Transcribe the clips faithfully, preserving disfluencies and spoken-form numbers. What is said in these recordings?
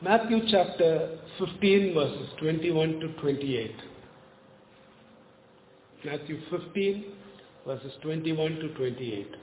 Matthew chapter fifteen verses twenty-one to twenty-eight. Matthew fifteen verses twenty-one to twenty-eight.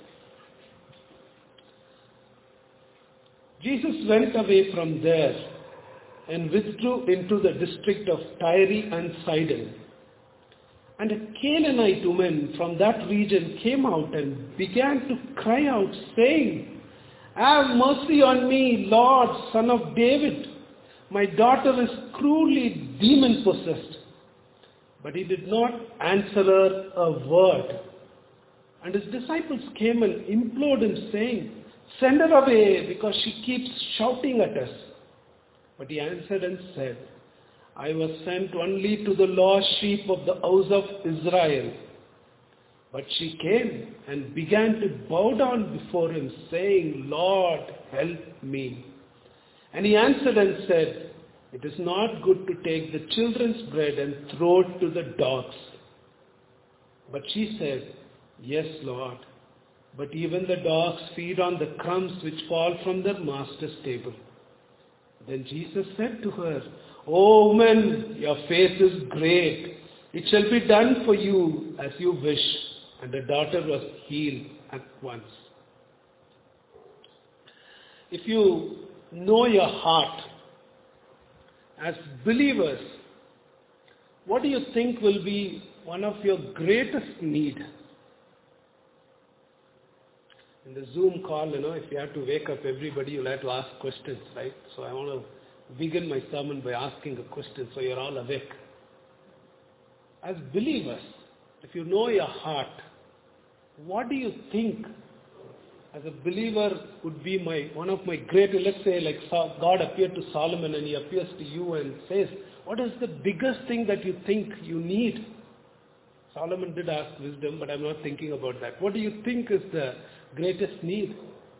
Jesus went away from there and withdrew into the district of Tyre and Sidon. And a Canaanite woman from that region came out and began to cry out, saying, "Have mercy on me, Lord, Son of David. My daughter is cruelly demon-possessed." But he did not answer her a word. And his disciples came and implored him, saying, "Send her away, because she keeps shouting at us." But he answered and said, "I was sent only to the lost sheep of the house of Israel." But she came and began to bow down before him, saying, "Lord, help me." And he answered and said, "It is not good to take the children's bread and throw it to the dogs." But she said, "Yes, Lord, but even the dogs feed on the crumbs which fall from their master's table." Then Jesus said to her, "O woman, your faith is great. It shall be done for you as you wish." And the daughter was healed at once. If you know your heart as believers, what do you think will be one of your greatest need? In the Zoom call, you know, if you have to wake up everybody, you'll have to ask questions, right? So I want to begin my sermon by asking a question so you're all awake. As believers, if you know your heart, what do you think as a believer would be my one of my great, let's say like God appeared to Solomon and he appears to you and says, what is the biggest thing that you think you need? Solomon did ask wisdom, but I'm not thinking about that. What do you think is the greatest need?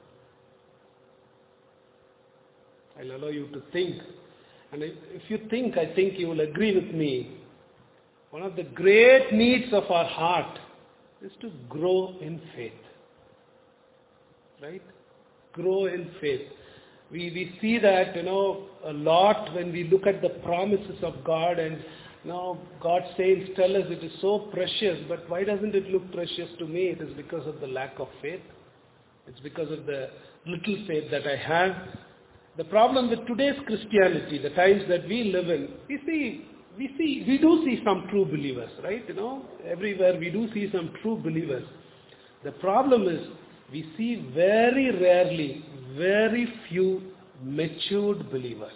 I'll allow you to think. And if you think, I think you will agree with me. One of the great needs of our heart is to grow in faith. Right? Grow in faith. We we see that, you know, a lot when we look at the promises of God, and you know, God's sayings tell us it is so precious, but why doesn't it look precious to me? It is because of the lack of faith. It's because of the little faith that I have. The problem with today's Christianity, the times that we live in, we see, we see, we do see some true believers, right? You know, everywhere we do see some true believers. The problem is we see very rarely, very few matured believers.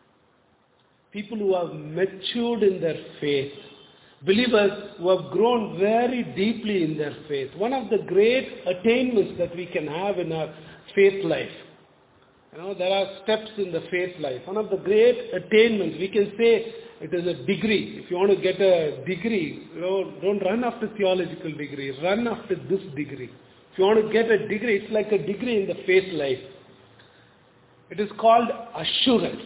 People who have matured in their faith. Believers who have grown very deeply in their faith. One of the great attainments that we can have in our faith life. You know, there are steps in the faith life. One of the great attainments, we can say it is a degree. If you want to get a degree, you know, don't run after theological degree. Run after this degree. If you want to get a degree, it's like a degree in the faith life. It is called assurance.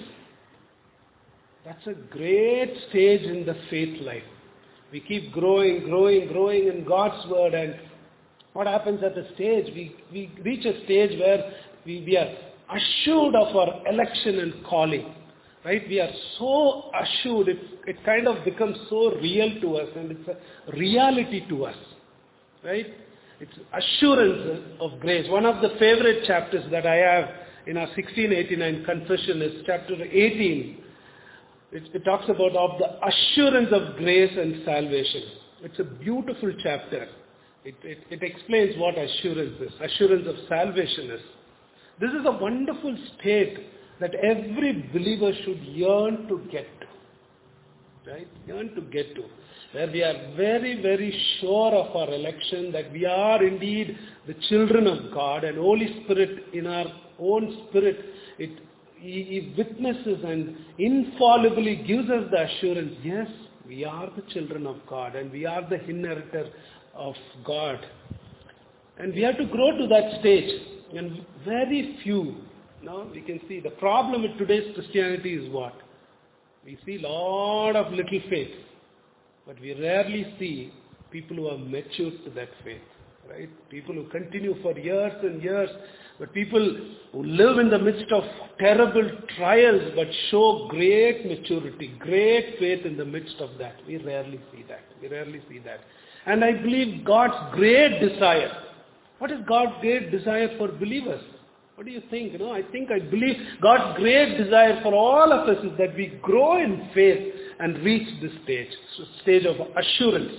That's a great stage in the faith life. We keep growing, growing, growing in God's word, and what happens at a stage? We, we reach a stage where we, we are assured of our election and calling. Right? We are so assured, it, it kind of becomes so real to us, and it's a reality to us. Right? It's assurance of grace. One of the favorite chapters that I have in our sixteen eighty-nine confession is chapter eighteen. It, it talks about of the assurance of grace and salvation. It's a beautiful chapter. It, it, it explains what assurance is, assurance of salvation is. This is a wonderful state that every believer should yearn to get to. Right? Yearn to get to. Where we are very, very sure of our election, that we are indeed the children of God, and Holy Spirit in our own spirit, it He, he witnesses and infallibly gives us the assurance, yes, we are the children of God and we are the inheritor of God. And we have to grow to that stage. And very few, now we can see the problem with today's Christianity is what? We see a lot of little faith, but we rarely see people who are matured to that faith. right? People who continue for years and years, but people who live in the midst of terrible trials but show great maturity, great faith in the midst of that. We rarely see that. We rarely see that. And I believe God's great desire. What is God's great desire for believers? What do you think? You know, I think I believe God's great desire for all of us is that we grow in faith and reach this stage, stage of assurance.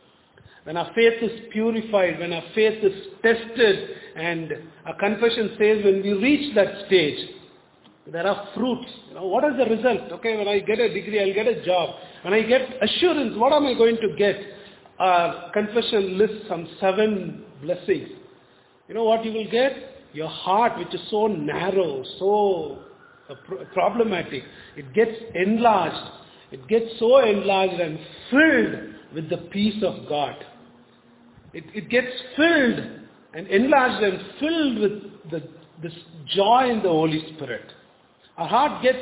When our faith is purified, when our faith is tested, and our confession says when we reach that stage, there are fruits. You know, what is the result? Okay, when I get a degree, I'll get a job. When I get assurance, what am I going to get? Our confession lists some seven blessings. You know what you will get? Your heart, which is so narrow, so uh, pro- problematic, it gets enlarged. It gets so enlarged and filled with the peace of God. It, it gets filled and enlarged and filled with the, this joy in the Holy Spirit. Our heart gets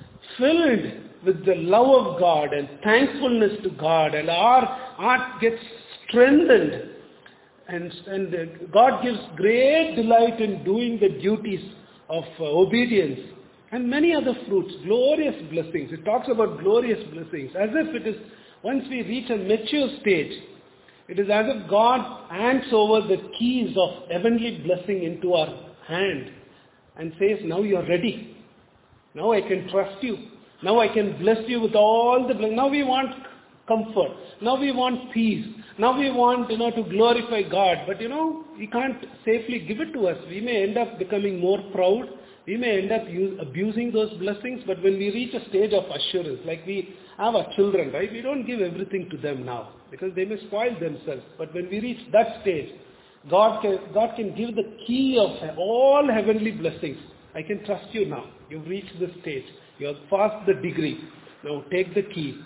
filled with the love of God and thankfulness to God, and our heart gets strengthened. And, and uh, God gives great delight in doing the duties of uh, obedience and many other fruits, glorious blessings. It talks about glorious blessings as if it is, once we reach a mature stage, it is as if God hands over the keys of heavenly blessing into our hand and says, now you are ready. Now I can trust you. Now I can bless you with all the blessings. Now we want comfort. Now we want peace. Now we want, you know, to glorify God. But, you know, we can't safely give it to us. We may end up becoming more proud. We may end up use, abusing those blessings. But when we reach a stage of assurance, like we have our children, right? We don't give everything to them now because they may spoil themselves. But when we reach that stage, God can, God can give the key of all heavenly blessings. I can trust you now. You've reached this stage. You have passed the degree. Now take the key.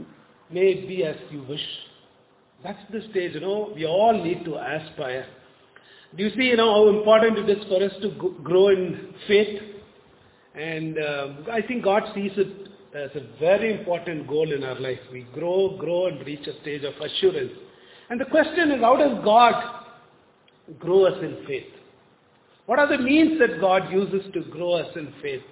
May it be as you wish. That's the stage, you know, we all need to aspire. Do you see, you know, how important it is for us to grow in faith? And um, I think God sees it as a very important goal in our life. We grow, grow and reach a stage of assurance. And the question is, how does God grow us in faith? What are the means that God uses to grow us in faith?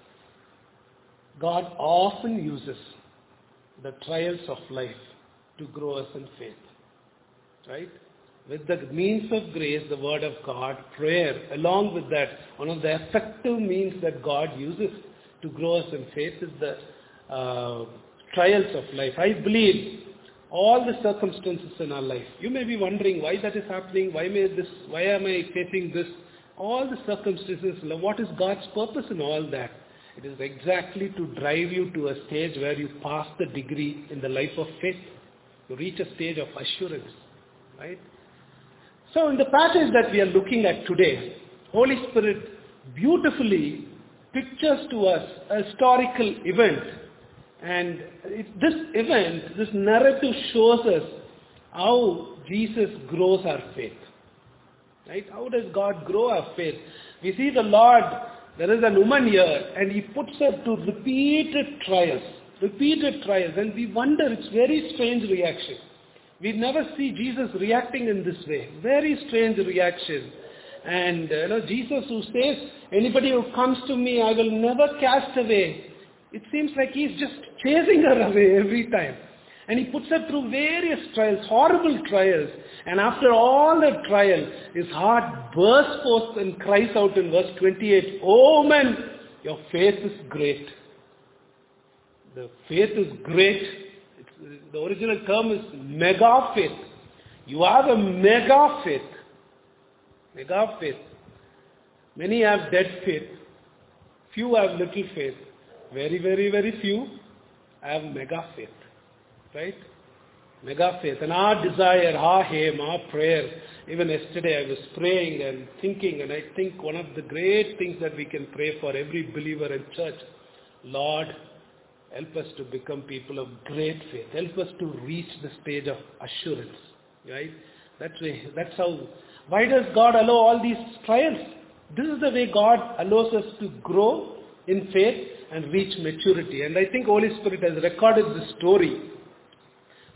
God often uses the trials of life to grow us in faith, right? With the means of grace, the word of God, prayer, along with that, one of the effective means that God uses to grow us in faith is the uh, trials of life. I believe all the circumstances in our life. You may be wondering why that is happening, why may this, why am I facing this? All the circumstances, what is God's purpose in all that? It is exactly to drive you to a stage where you pass the degree in the life of faith. You reach a stage of assurance, right? So in the passage that we are looking at today, Holy Spirit beautifully pictures to us a historical event. And it, this event, this narrative shows us how Jesus grows our faith. Right? How does God grow our faith? We see the Lord, there is a woman here, and he puts her to repeated trials. Repeated trials. And we wonder, it's very strange reaction. We never see Jesus reacting in this way. Very strange reaction. And, uh, you know, Jesus who says, anybody who comes to me, I will never cast away. It seems like he's just chasing her away every time. And he puts her through various trials, horrible trials. And after all the trial, his heart bursts forth and cries out in verse twenty-eight, "Oh man, your faith is great." The faith is great. It's, the original term is mega faith. You have a mega faith. Mega faith. Many have dead faith. Few have little faith. Very, very, very few have mega faith. Right? Mega faith. And our desire, our aim, our prayer. Even yesterday I was praying and thinking, and I think one of the great things that we can pray for every believer in church, Lord, help us to become people of great faith. Help us to reach the stage of assurance. Right? That's way, that's how. Why does God allow all these trials? This is the way God allows us to grow in faith and reach maturity. And I think Holy Spirit has recorded this story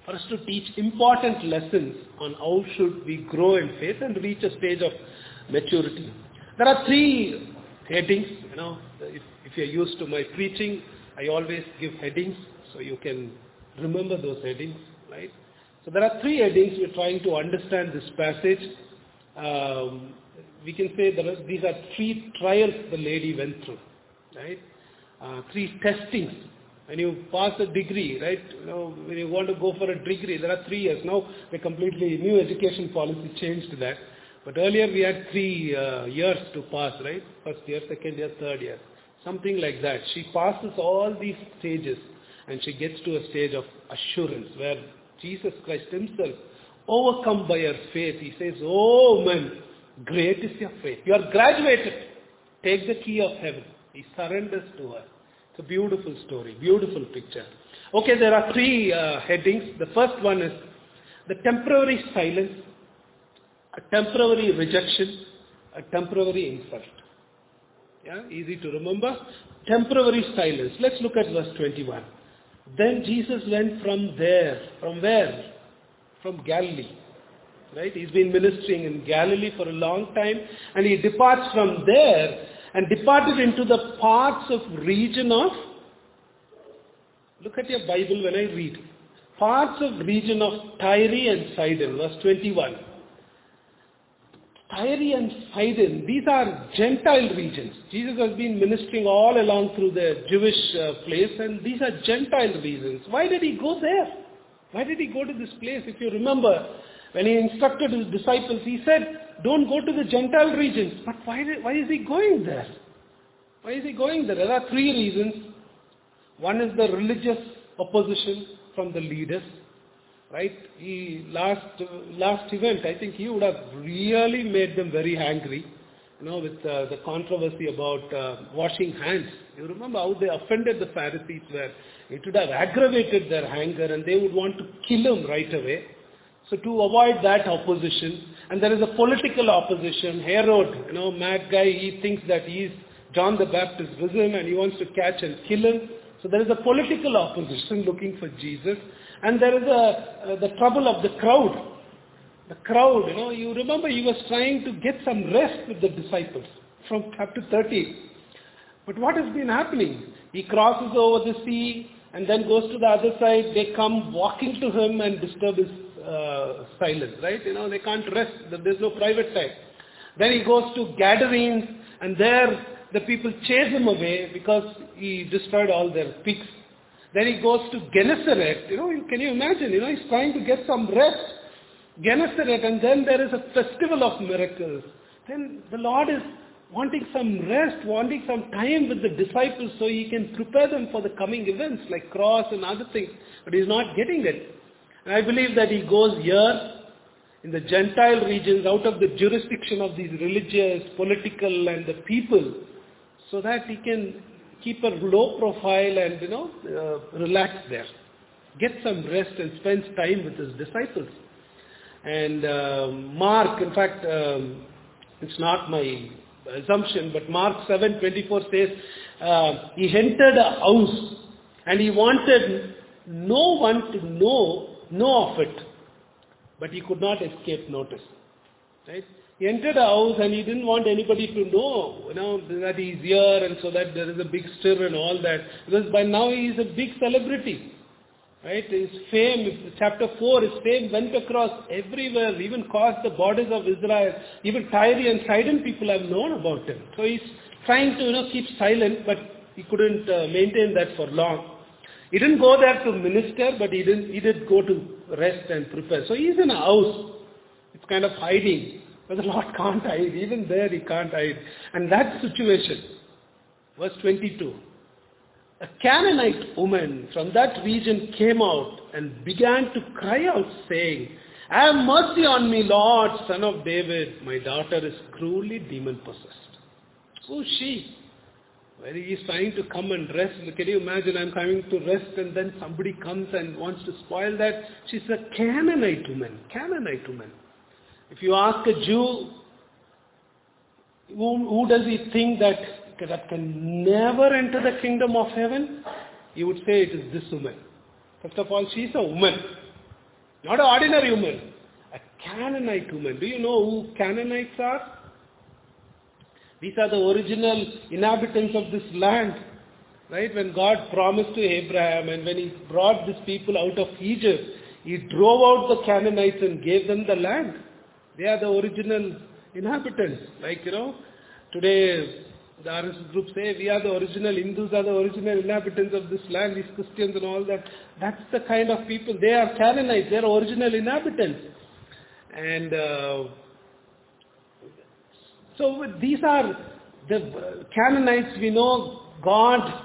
for us to teach important lessons on how should we grow in faith and reach a stage of maturity. There are three headings, you know, if, if you're used to my preaching, I always give headings so you can remember those headings, right? So there are three headings we're trying to understand this passage. Um, we can say that these are three trials the lady went through, right? Uh, three testings. When you pass a degree, right, you know, when you want to go for a degree, there are three years. Now the completely new education policy changed that. But earlier we had three uh, years to pass, right? First year, second year, third year. Something like that. She passes all these stages and she gets to a stage of assurance where Jesus Christ himself, overcome by her faith, he says, "Oh man, great is your faith. You are graduated. Take the key of heaven." He surrenders to her. It's a beautiful story, beautiful picture. Okay, there are three uh, headings. The first one is the temporary silence, a temporary rejection, a temporary insult. Yeah, easy to remember. Temporary silence. Let's look at verse twenty-one. Then Jesus went from there. From where? From Galilee. Right? He's been ministering in Galilee for a long time, and he departs from there and departed into the parts of region of, look at your Bible when I read, parts of region of Tyre and Sidon, verse twenty-one. Tyre and Sidon, these are Gentile regions. Jesus has been ministering all along through the Jewish uh, place, and these are Gentile regions. Why did he go there? Why did he go to this place? If you remember, when he instructed his disciples, he said, don't go to the Gentile regions. But why, why is he going there? Why is he going there? There are three reasons. One is the religious opposition from the leaders. Right? He, last, uh, last event, I think he would have really made them very angry. You know, with uh, the controversy about uh, washing hands. You remember how they offended the Pharisees, where it would have aggravated their anger and they would want to kill him right away. So to avoid that opposition, and there is a political opposition. Herod, you know, mad guy, he thinks that he is John the Baptist risen and he wants to catch and kill him. So there is a political opposition looking for Jesus. And there is a, uh, the trouble of the crowd. The crowd, you know, you remember he was trying to get some rest with the disciples from chapter thirty. But what has been happening? He crosses over the sea and then goes to the other side. They come walking to him and disturb his uh, silence, right? You know, they can't rest. There's no private time. Then he goes to Gadarenes, and there the people chase him away because he destroyed all their pigs. Then he goes to Gennesaret. You know, can you imagine? You know, he's trying to get some rest. Gennesaret, and then there is a festival of miracles. Then the Lord is wanting some rest, wanting some time with the disciples so he can prepare them for the coming events like cross and other things. But he's not getting it. And I believe that he goes here in the Gentile regions out of the jurisdiction of these religious, political and the people, so that he can keep a low profile and, you know, uh, relax there. Get some rest and spend time with his disciples. And uh, Mark, in fact, um, it's not my assumption, but Mark seven twenty-four says, uh, he entered a house and he wanted no one to know, know of it, but he could not escape notice. Right? He entered a house and he didn't want anybody to know, you know, that he's here and so that there is a big stir and all that. Because by now he is a big celebrity. Right? His fame, chapter four, his fame went across everywhere, even crossed the borders of Israel. Even Tyre and Sidon people have known about him. So he's trying to, you know, keep silent, but he couldn't uh, maintain that for long. He didn't go there to minister, but he didn't. He did go to rest and prepare. So he's in a house. It's kind of hiding. But the Lord can't hide. Even there he can't hide. And that situation, verse twenty-two. A Canaanite woman from that region came out and began to cry out, saying, "Have mercy on me, Lord, Son of David. My daughter is cruelly demon-possessed." Who's she? Well, he is trying to come and rest. Can you imagine, I'm coming to rest and then somebody comes and wants to spoil that? She's a Canaanite woman. Canaanite woman. If you ask a Jew, who, who does he think that that can never enter the kingdom of heaven? He would say it is this woman. First of all, she is a woman. Not an ordinary woman, a Canaanite woman. Do you know who Canaanites are? These are the original inhabitants of this land. Right? When God promised to Abraham and when he brought these people out of Egypt, he drove out the Canaanites and gave them the land. They are the original inhabitants. Like, you know, today the R S S group say we are the original Hindus, are the original inhabitants of this land, these Christians and all that. That's the kind of people. They are Canaanites, they are original inhabitants. And uh, so these are the Canaanites. We know God,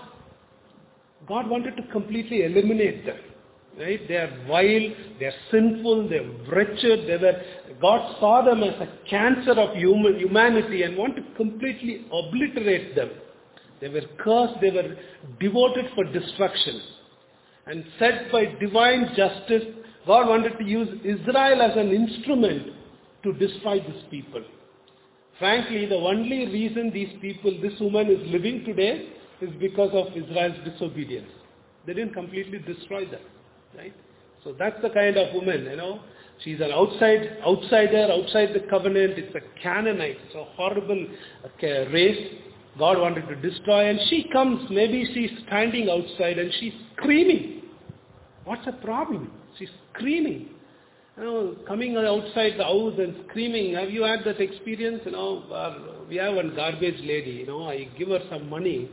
God wanted to completely eliminate them. Right? They are vile, they are sinful, they are wretched. They were, God saw them as a cancer of human, humanity and wanted to completely obliterate them. They were cursed, they were devoted for destruction. And set by divine justice, God wanted to use Israel as an instrument to destroy these people. Frankly, the only reason these people, this woman is living today is because of Israel's disobedience. They didn't completely destroy them. Right? So that's the kind of woman, you know. She's an outside outsider, outside the covenant. It's a Canaanite. It's a horrible uh, race God wanted to destroy. And she comes, maybe she's standing outside and she's screaming. What's the problem? She's screaming. You know, coming outside the house and screaming. Have you had that experience? You know, uh, we have one garbage lady, you know, I give her some money.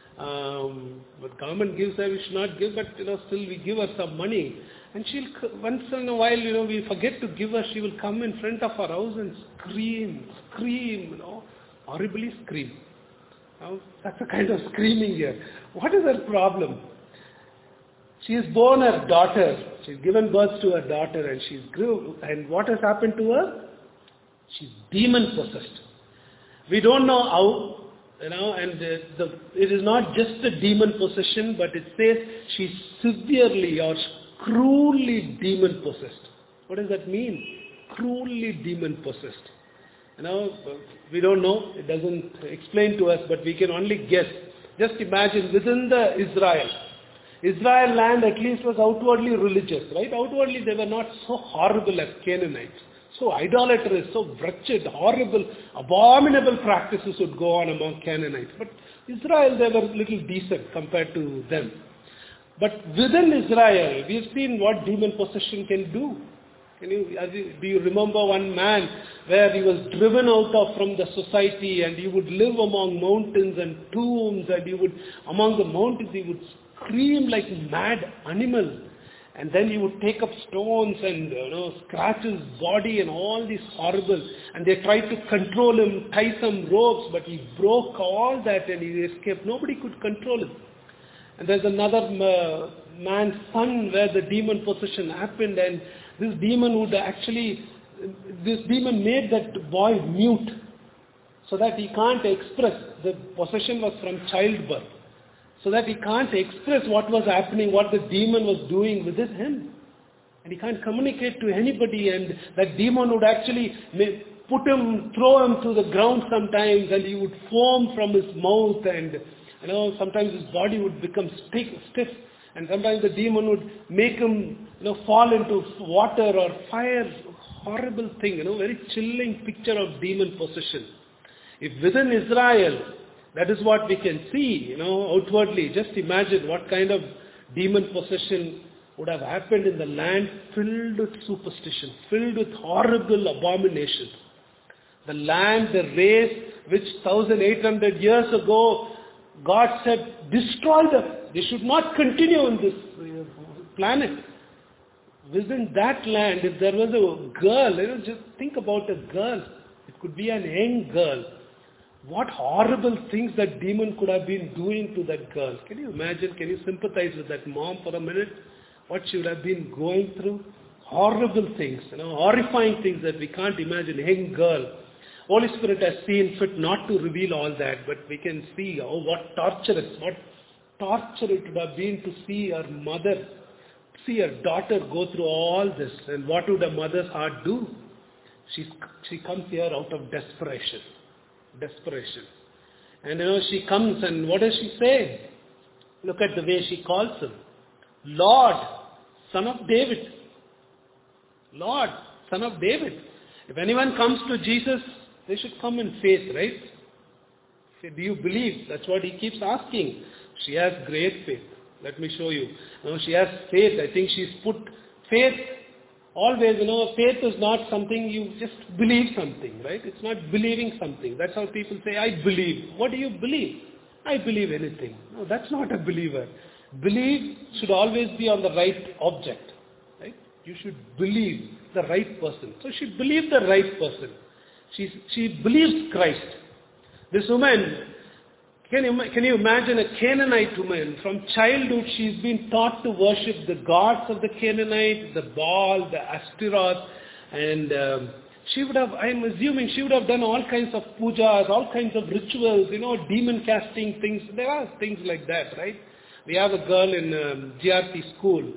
Um, but government gives her, we should not give, but you know, still we give her some money. And she'll, once in a while, you know, we forget to give her, she will come in front of our house and scream, scream, you know, horribly scream. You know, that's the kind of screaming here. What is her problem? She has born her daughter. She's given birth to her daughter and she's grew. And what has happened to her? She's demon possessed. We don't know how. You know, and uh, the, it is not just a demon possession, but it says she's severely or cruelly demon possessed. What does that mean? Cruelly demon possessed. You know, we don't know. It doesn't explain to us, but we can only guess. Just imagine within the Israel. Israel land at least was outwardly religious, right? Outwardly they were not so horrible as Canaanites. So idolatrous, so wretched, horrible, abominable practices would go on among Canaanites. But Israel, they were a little decent compared to them. But within Israel, we've seen what demon possession can do. Can you, do you remember one man where he was driven out of from the society and he would live among mountains and tombs and he would, among the mountains, he would scream like a mad animal. And then he would take up stones and you know, scratch his body and all these horrible. And they tried to control him, tie some ropes, but he broke all that and he escaped. Nobody could control him. And there's another uh, man's son where the demon possession happened, and this demon would actually, this demon made that boy mute so that he can't express. The possession was from childbirth. So that he can't express what was happening, what the demon was doing within him. And he can't communicate to anybody, and that demon would actually put him, throw him to the ground sometimes, and he would foam from his mouth, and you know, sometimes his body would become stiff, stiff and sometimes the demon would make him you know, fall into water or fire. Horrible thing, you know, very chilling picture of demon possession. If within Israel, that is what we can see, you know, outwardly. Just imagine what kind of demon possession would have happened in the land filled with superstition, filled with horrible abominations. The land, the race, which eighteen hundred years ago, God said, destroy them. They should not continue in this planet. Within that land, if there was a girl, you know, just think about a girl. It could be an young girl. What horrible things that demon could have been doing to that girl. Can you imagine? Can you sympathize with that mom for a minute? What she would have been going through? Horrible things, you know, horrifying things that we can't imagine. A young girl. Holy Spirit has seen fit not to reveal all that, but we can see oh, what torturous, what torture it would have been to see her mother, see her daughter go through all this. And what would a mother's heart do? She's, she comes here out of desperation. Desperation. And you know, she comes and what does she say? Look at the way she calls him. Lord, Son of David. Lord, Son of David. If anyone comes to Jesus, they should come in faith, right? Say, do you believe? That's what he keeps asking. She has great faith. Let me show you. Now she has faith. I think she's put faith always, you know, faith is not something you just believe something, right? It's not believing something. That's how people say, I believe. What do you believe? I believe anything. No, that's not a believer. Believe should always be on the right object, right? You should believe the right person. So she believed the right person. She, she believes Christ. This woman, can you, can you imagine a Canaanite woman? From childhood she's been taught to worship the gods of the Canaanites, the Baal, the Ashtaroth, and um, she would have, I'm assuming she would have done all kinds of pujas, all kinds of rituals, you know, demon casting things. There are things like that, right? We have a girl in um, G R T school.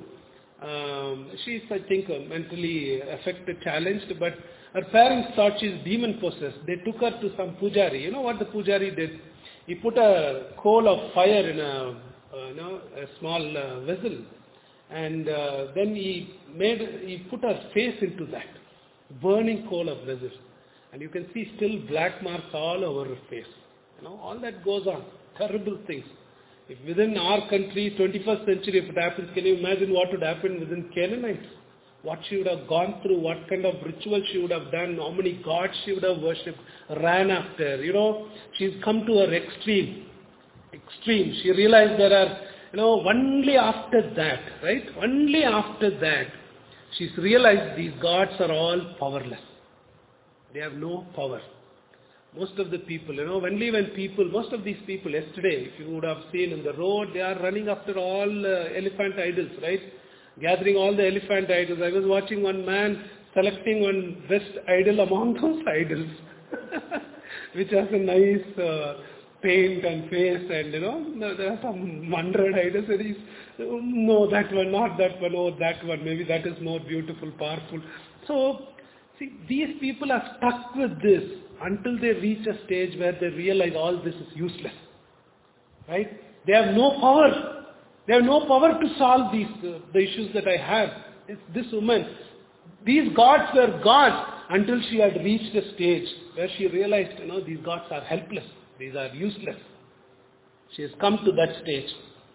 Um, she's, I think, uh, mentally affected, challenged, but her parents thought she's demon possessed. They took her to some pujari. You know what the pujari did? He put a coal of fire in a, uh, you know, a small uh, vessel, and uh, then he made, he put her face into that burning coal of vessel, and you can see still black marks all over her face. You know, all that goes on. Terrible things. If within our country, twenty-first century, if it happens, can you imagine what would happen within Canaanites? What she would have gone through, what kind of ritual she would have done, how many gods she would have worshipped, ran after. You know, she's come to her extreme. Extreme. She realized there are, you know, only after that, right? Only after that, she's realized these gods are all powerless. They have no power. Most of the people, you know, only when people, most of these people yesterday, if you would have seen in the road, they are running after all uh, elephant idols, right? Gathering all the elephant idols. I was watching one man selecting one best idol among those idols, which has a nice uh, paint and face, and you know, there are some hundred idols, and he's, oh, no, that one, not that one, oh, that one, maybe that is more beautiful, powerful. So, see, these people are stuck with this until they reach a stage where they realize all this is useless, right? They have no power. They have no power to solve these uh, the issues that I have. It's this woman. These gods were gods until she had reached a stage where she realized, you know, these gods are helpless. These are useless. She has come to that stage.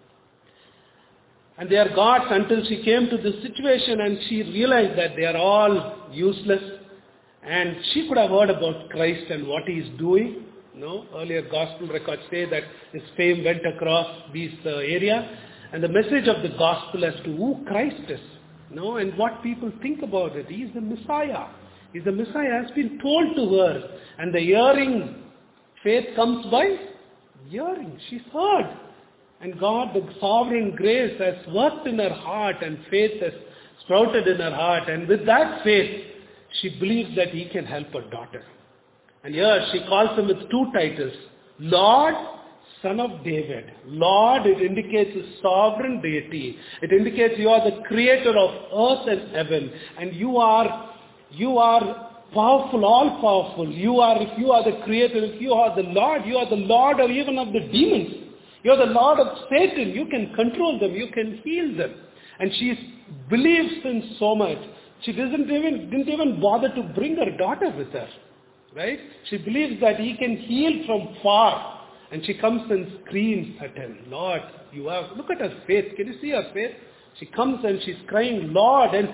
And they are gods until she came to this situation and she realized that they are all useless. And she could have heard about Christ and what he is doing. No, earlier gospel records say that his fame went across this uh, area. And the message of the gospel as to who Christ is, no, and what people think about it. He is the Messiah. He is the Messiah has been told to her. And the hearing, faith comes by hearing. She's heard. And God, the sovereign grace, has worked in her heart, and faith has sprouted in her heart. And with that faith, she believes that he can help her daughter. And here she calls him with two titles. Lord, Son of David. Lord, it indicates his sovereign deity. It indicates you are the creator of earth and heaven. And you are, you are powerful, all powerful. You are, if you are the creator, if you are the Lord, you are the Lord of even of the demons. You are the Lord of Satan. You can control them. You can heal them. And she believes in so much. She doesn't even, didn't even bother to bring her daughter with her. Right? She believes that he can heal from far. And she comes and screams at him, Lord, you have, look at her faith. Can you see her faith? She comes and she's crying, Lord, and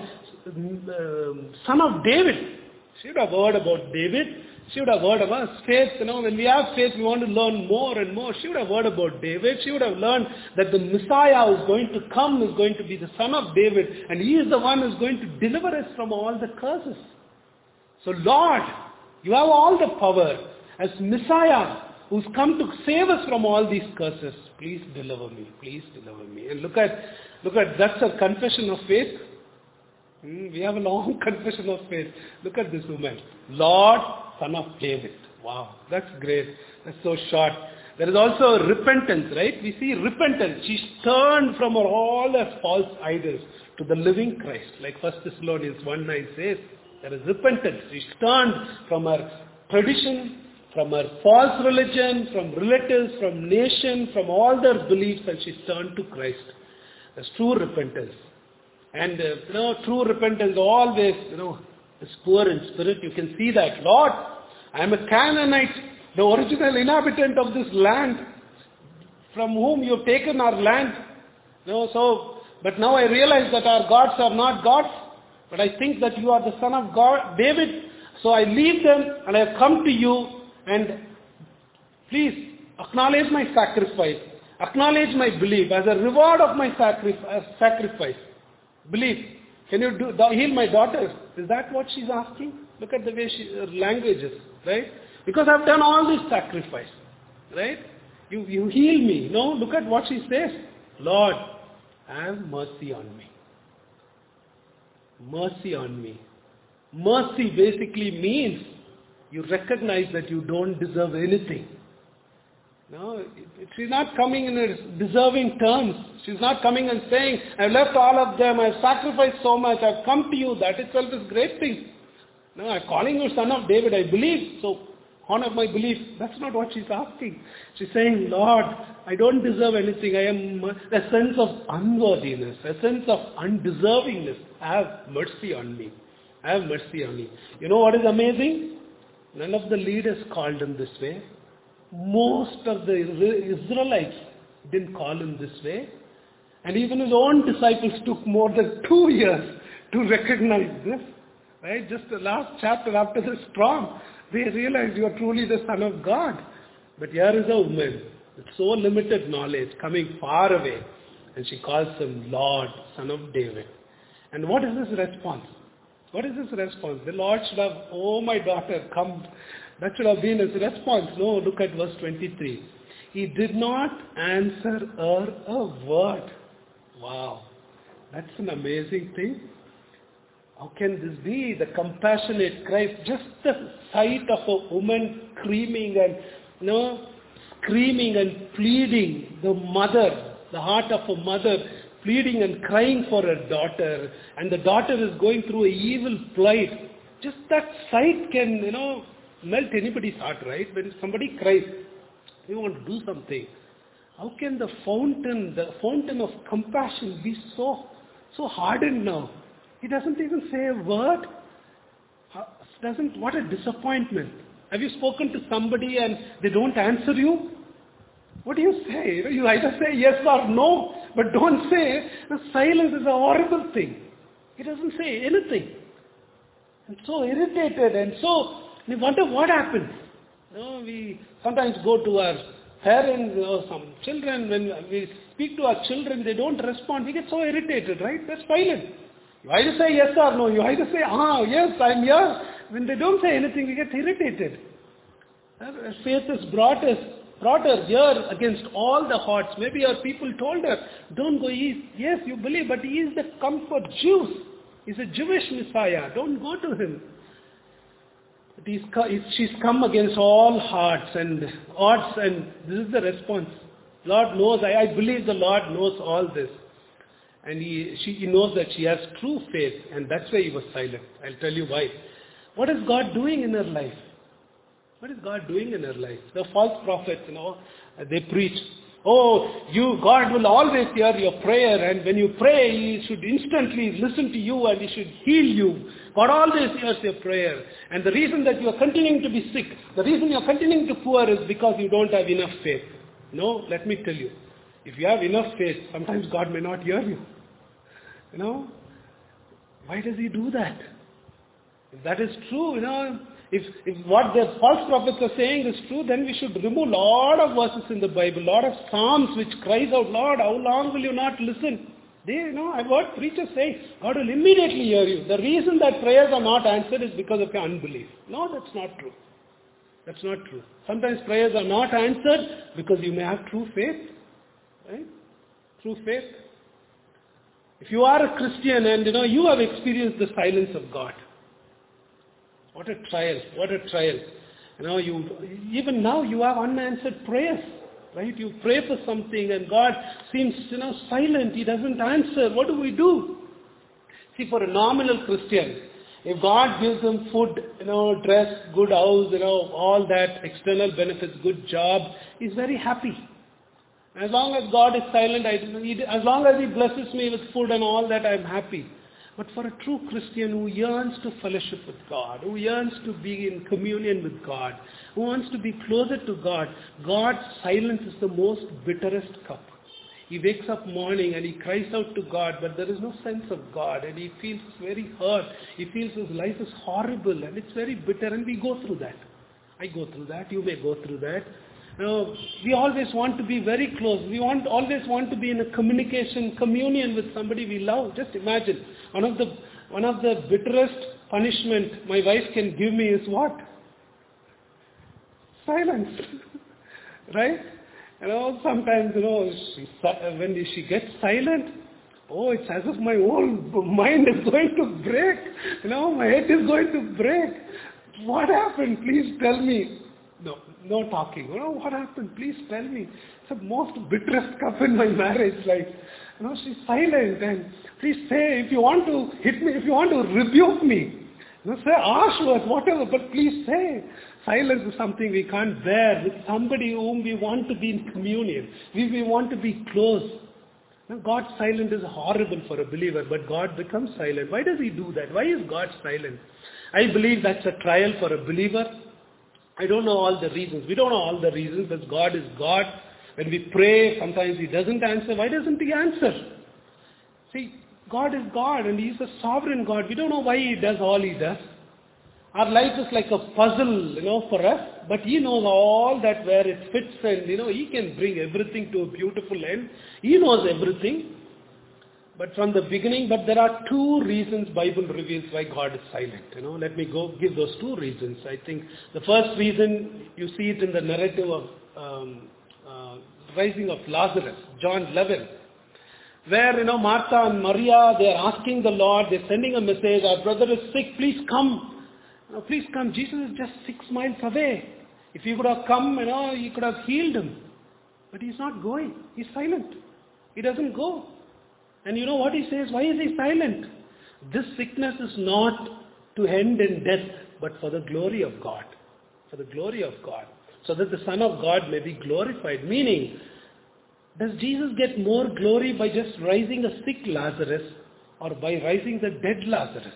uh, Son of David. She would have heard about David. She would have heard about his faith. You know, when we have faith, we want to learn more and more. She would have heard about David. She would have learned that the Messiah who is going to come is going to be the Son of David. And he is the one who is going to deliver us from all the curses. So Lord, you have all the power. As Messiah, who's come to save us from all these curses, please deliver me, please deliver me. And look at, look at, that's a confession of faith. Hmm, we have a long confession of faith. Look at this woman. Lord, Son of David. Wow, that's great. That's so short. There is also repentance, right? We see repentance. She's turned from her, all her false idols to the living Christ. Like First Thessalonians one nine says, there is repentance. She's turned from her tradition, from her false religion, from relatives, from nation, from all their beliefs, and she's turned to Christ. That's true repentance. And, uh, you know, true repentance always, you know, is poor in spirit. You can see that. Lord, I am a Canaanite, the original inhabitant of this land, from whom you have taken our land. You know, so, but now I realize that our gods are not gods, but I think that you are the son of God, David. So I leave them and I have come to you, and please acknowledge my sacrifice. Acknowledge my belief as a reward of my sacrifice. sacrifice. Believe. Can you do, heal my daughter? Is that what she's asking? Look at the way she, her language is, right? Because I've done all this sacrifice, right? You, you heal me. No, look at what she says. Lord, have mercy on me. Mercy on me. Mercy basically means you recognize that you don't deserve anything. No, she's not coming in a deserving terms. She's not coming and saying, I've left all of them, I've sacrificed so much, I've come to you. That itself is a great thing. No, I'm calling you son of David, I believe, so honor my belief. That's not what she's asking. She's saying, Lord, I don't deserve anything. I am a sense of unworthiness, a sense of undeservingness. Have mercy on me. Have mercy on me. You know what is amazing? None of the leaders called him this way. Most of the Israelites didn't call him this way. And even his own disciples took more than two years to recognize this. Right? Just the last chapter after the storm, they realized you are truly the Son of God. But here is a woman with so limited knowledge coming far away. And she calls him Lord, Son of David. And what is his response? What is his response? The Lord should have, oh my daughter, come. That should have been his response. No, look at verse twenty-three. He did not answer her a word. Wow. That's an amazing thing. How can this be? The compassionate Christ. Just the sight of a woman screaming and, you know, screaming and pleading. The mother, the heart of a mother, pleading and crying for her daughter. And the daughter is going through an evil plight. Just that sight can, you know, melt anybody's heart, right? When somebody cries, you want to do something. How can the fountain, the fountain of compassion be so, so hardened now? He doesn't even say a word. Doesn't, what a disappointment. Have you spoken to somebody and they don't answer you? What do you say? You either say yes or no, but don't say, the silence is a horrible thing. He doesn't say anything. And so irritated and so, we wonder what happens. You know, we sometimes go to our parents or some children, when we speak to our children, they don't respond. We get so irritated, right? They're silent. You either say yes or no. You either say, ah, yes, I'm here. When they don't say anything, we get irritated. Faith has brought us, brought her here against all the odds. Maybe our people told her, don't go east. Yes, you believe, but he is the comfort Jews. He's a Jewish Messiah. Don't go to him. But he's, she's come against all hearts and odds, and this is the response. Lord knows, I, I believe the Lord knows all this. And he, she, he knows that she has true faith, and that's why he was silent. I'll tell you why. What is God doing in her life? What is God doing in her life? The false prophets, you know, they preach, oh, you, God will always hear your prayer, and when you pray, He should instantly listen to you and He should heal you. God always hears your prayer. And the reason that you are continuing to be sick, the reason you are continuing to poor is because you don't have enough faith. No, let me tell you. If you have enough faith, sometimes God may not hear you. You know, why does He do that? If that is true, you know, if, if what the false prophets are saying is true, then we should remove a lot of verses in the Bible, a lot of psalms which cries out, Lord, how long will you not listen? They, you know, I've heard preachers say, God will immediately hear you. The reason that prayers are not answered is because of your unbelief. No, that's not true. That's not true. Sometimes prayers are not answered because you may have true faith. Right? True faith. If you are a Christian and you know you have experienced the silence of God, what a trial! What a trial! You know, you even now you have unanswered prayers, right? You pray for something and God seems you know silent. He doesn't answer. What do we do? See, for a nominal Christian, if God gives him food, you know, dress, good house, you know, all that external benefits, good job, he's very happy. As long as God is silent, I, as long as He blesses me with food and all that, I'm happy. But for a true Christian who yearns to fellowship with God, who yearns to be in communion with God, who wants to be closer to God, God's silence is the most bitterest cup. He wakes up morning and he cries out to God, but there is no sense of God, and he feels very hurt. He feels his life is horrible and it's very bitter, and we go through that. I go through that. You may go through that. You know, we always want to be very close. We want always want to be in a communication, communion with somebody we love. Just imagine, one of the one of the bitterest punishment my wife can give me is what? Silence, right? You know, sometimes, you know, she, when she gets silent, oh, it's as if my whole mind is going to break. You know, my head is going to break. What happened? Please tell me. No, no talking. You know, what happened? Please tell me. It's the most bitterest cup in my marriage. Like, you know, she's silent, and please say, if you want to hit me, if you want to rebuke me, you know, say harsh words, whatever, but please say. Silence is something we can't bear with somebody whom we want to be in communion. We, we want to be close. Now, God's silence is horrible for a believer, but God becomes silent. Why does He do that? Why is God silent? I believe that's a trial for a believer. I don't know all the reasons. We don't know all the reasons, but God is God. When we pray, sometimes He doesn't answer. Why doesn't He answer? See, God is God, and He is a sovereign God. We don't know why He does all He does. Our life is like a puzzle, you know, for us, but He knows all that where it fits, and, you know, He can bring everything to a beautiful end. He knows everything. But from the beginning, but there are two reasons Bible reveals why God is silent. You know, let me go give those two reasons. I think the first reason, you see it in the narrative of um, uh, rising of Lazarus, John eleven, where, you know, Martha and Maria, they are asking the Lord, they're sending a message, our brother is sick, please come. You know, please come. Jesus is just six miles away. If He could have come, you know, He could have healed him. But He's not going. He's silent. He doesn't go. And you know what He says? Why is He silent? This sickness is not to end in death, but for the glory of God. For the glory of God. So that the Son of God may be glorified. Meaning, does Jesus get more glory by just rising a sick Lazarus or by rising the dead Lazarus?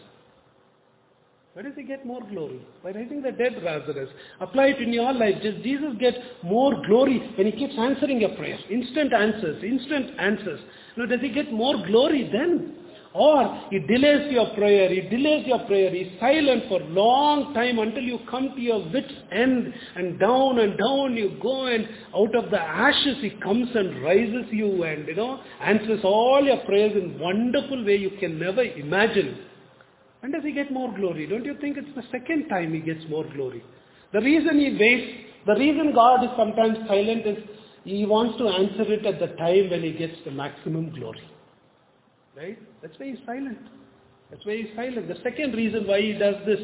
Where does He get more glory? By raising the dead Lazarus. Apply it in your life. Does Jesus get more glory when He keeps answering your prayers? Instant answers, instant answers. You know, does He get more glory then? Or He delays your prayer, He delays your prayer, He's silent for a long time until you come to your wit's end, and down and down you go, and out of the ashes He comes and rises you, and, you know, answers all your prayers in wonderful way you can never imagine. When does He get more glory? Don't you think it's the second time He gets more glory? The reason He waits, the reason God is sometimes silent is He wants to answer it at the time when He gets the maximum glory. Right? That's why He's silent. That's why He's silent. The second reason why He does this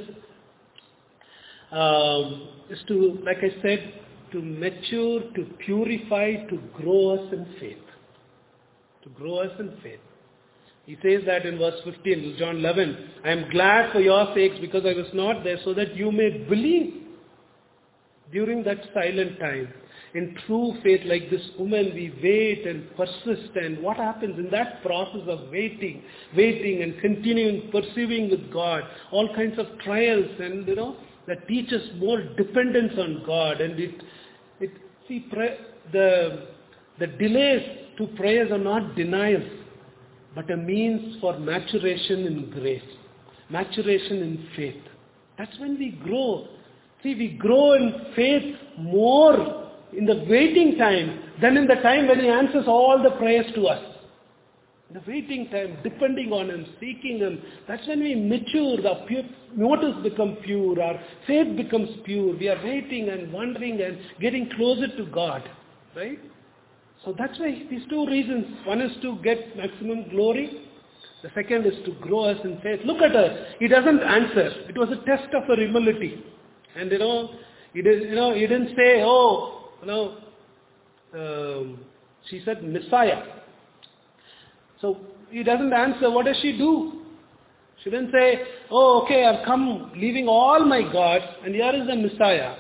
um, is to, like I said, to mature, to purify, to grow us in faith. To grow us in faith. He says that in verse fifteen, John eleven, I am glad for your sakes because I was not there, so that you may believe. During that silent time, in true faith, like this woman, we wait and persist, and what happens in that process of waiting, waiting and continuing, pursuing with God, all kinds of trials, and, you know, that teaches more dependence on God, and it, it see, pray, the, the delays to prayers are not denials, but a means for maturation in grace, maturation in faith. That's when we grow. See, we grow in faith more in the waiting time than in the time when He answers all the prayers to us. In the waiting time, depending on Him, seeking Him, that's when we mature, our pure, motives become pure, our faith becomes pure. We are waiting and wondering and getting closer to God, right? So that's why these two reasons. One is to get maximum glory. The second is to grow us in faith. Look at her. He doesn't answer. It was a test of her humility. And, you know, he, did, you know, he didn't say, oh, you know, um, she said Messiah. So He doesn't answer. What does she do? She didn't say, oh, okay, I've come leaving all my gods, and here is the Messiah.